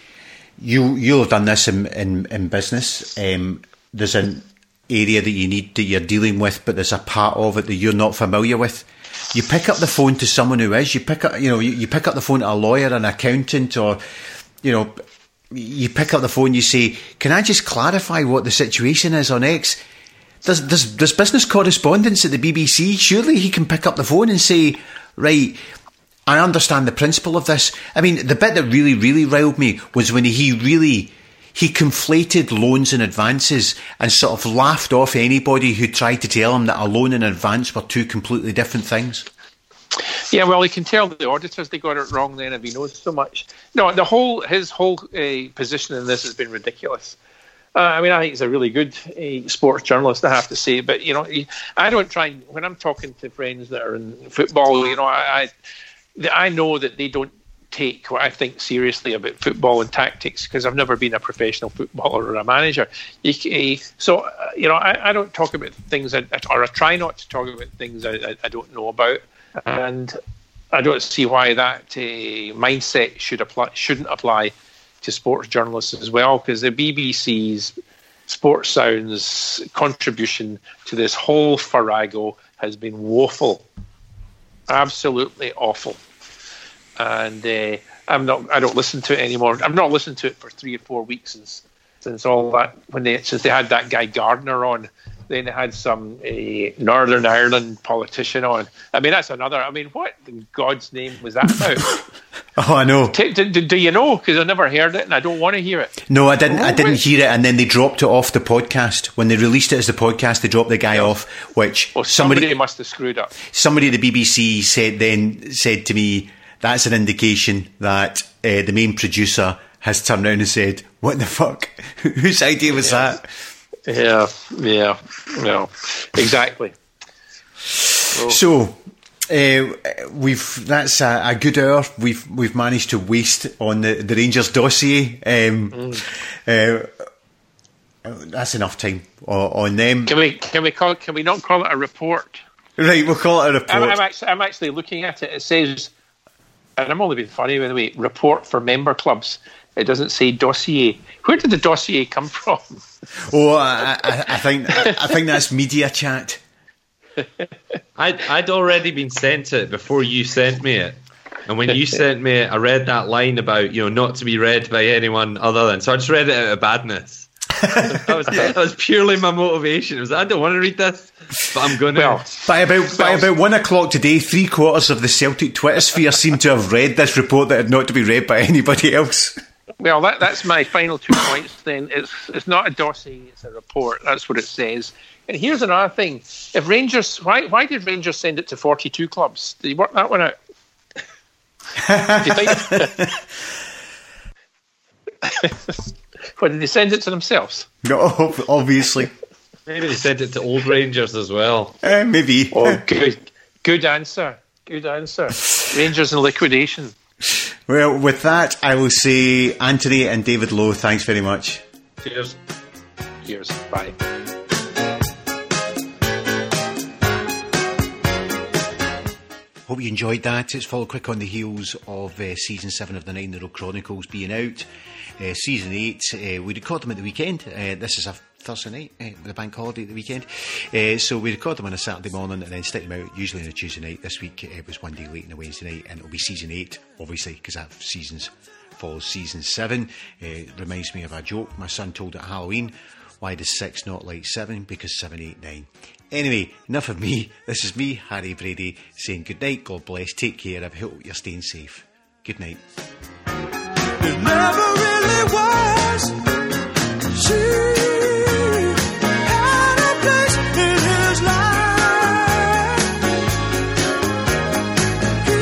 you you'll have done this in in, in business. Um, there's an area that you need that you're dealing with, but there's a part of it that you're not familiar with. You pick up the phone to someone who is. You pick up, you know, you, you pick up the phone to a lawyer, an accountant, or, you know, you pick up the phone. You say, "Can I just clarify what the situation is on X?" There's there's, there's business correspondence at the B B C. Surely he can pick up the phone and say, "Right, I understand the principle of this." I mean, the bit that really, really riled me was when he really. He conflated loans and advances and sort of laughed off anybody who tried to tell him that a loan and advance were two completely different things. Yeah, well, he can tell the auditors they got it wrong then if he knows so much. No, the whole his whole uh, position in this has been ridiculous. Uh, I mean, I think he's a really good uh, sports journalist, I have to say. But, you know, he, I don't try, and, when I'm talking to friends that are in football, you know, I, I, I know that they don't take what I think seriously about football and tactics, because I've never been a professional footballer or a manager. You, so, uh, you know, I, I don't talk about things, I, or I try not to talk about things I, I, I don't know about, and I don't see why that uh, mindset should apply, shouldn't apply to sports journalists as well, because the B B C's Sports Sound's contribution to this whole farrago has been woeful, absolutely awful. And uh, I'm not. I don't listen to it anymore. I've not listened to it for three or four weeks since since all that. When they since they had that guy Gardner on, then they had some uh, Northern Ireland politician on. I mean, that's another. I mean, what in God's name was that about? Oh, I know. Do, do, do you know? Because I never heard it, and I don't want to hear it. No, I didn't. Oh, I didn't wait. hear it, and then they dropped it off the podcast. When they released it as the podcast, they dropped the guy off. Which Well, somebody, somebody, must have screwed up. somebody at the B B C said then said to me, that's an indication that uh, the main producer has turned around and said, "What the fuck? Whose idea was Yeah. that?" Yeah, yeah, no, exactly. So, So uh, we've that's a, a good hour we've we've managed to waste on the, the Rangers dossier. Um, mm. uh, that's enough time on, on them. can we can we call can we not call it a report? Right, we'll call it a report. I'm, I'm actually I'm actually looking at it. It says, and I'm only being funny, by the way, report for member clubs. It doesn't say dossier. Where did the dossier come from? Oh, I, I, I think I think that's media chat. I'd, I'd already been sent it before you sent me it. And when you sent me it, I read that line about, you know, not to be read by anyone other than. So I just read it out of badness. that, was, that was purely my motivation. It was, I don't want to read this, but I'm going to. Well, By about by about one o'clock today, three quarters of the Celtic Twitter sphere seemed to have read this report that had not to be read by anybody else. Well, that, that's my final two points then. It's it's not a dossier, it's a report. That's what it says. And here's another thing. If Rangers, why why did Rangers send it to forty-two clubs? Did you work that one out? Do you think? What, did they send it to themselves? No, obviously. Maybe they sent it to Old Rangers as well. Uh, maybe. Oh, good, good answer. Good answer. Rangers in liquidation. Well, with that, I will say Anthony and David Lowe, thanks very much. Cheers. Cheers. Bye. Hope you enjoyed that. It's followed quick on the heels of uh, season seven of the Nine Little Chronicles being out. Uh, season eight, uh, we record them at the weekend. Uh, this is a Thursday night, uh, with a bank holiday at the weekend. Uh, so we record them on a Saturday morning and then stick them out usually on a Tuesday night. This week it was one day late on a Wednesday night, and it'll be season eight, obviously, because that seasons follows season seven. Uh, it reminds me of a joke my son told at Halloween. Why does six not like seven? Because seven, eight, nine. Anyway, enough of me. This is me, Harry Brady, saying good night, God bless, take care, I hope you're staying safe. Good night. It never really was. She had a place in his life. He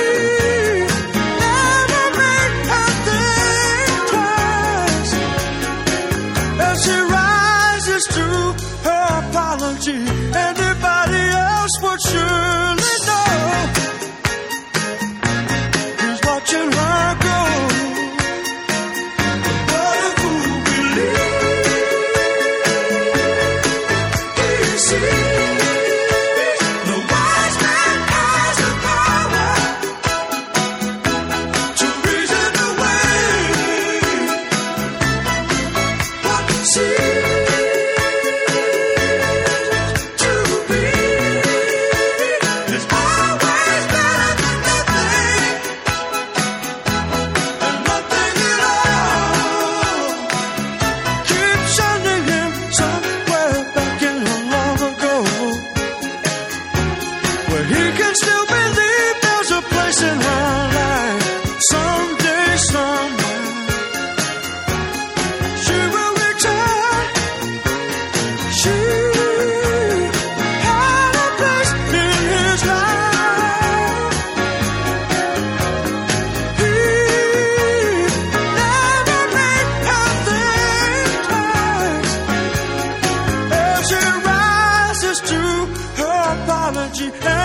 never made her think twice. As she rises to her apology, anybody else would surely know. He's watching her go. What a fool believes he sees. The wise man has the power to reason away what seems to be. It's always better than nothing, and nothing at all. Keep sending him somewhere back in a long ago, where he can still believe there's a place in her life. Someday, somewhere, she will return. She had a place in his life. He never made her think twice. As she rises to her apology.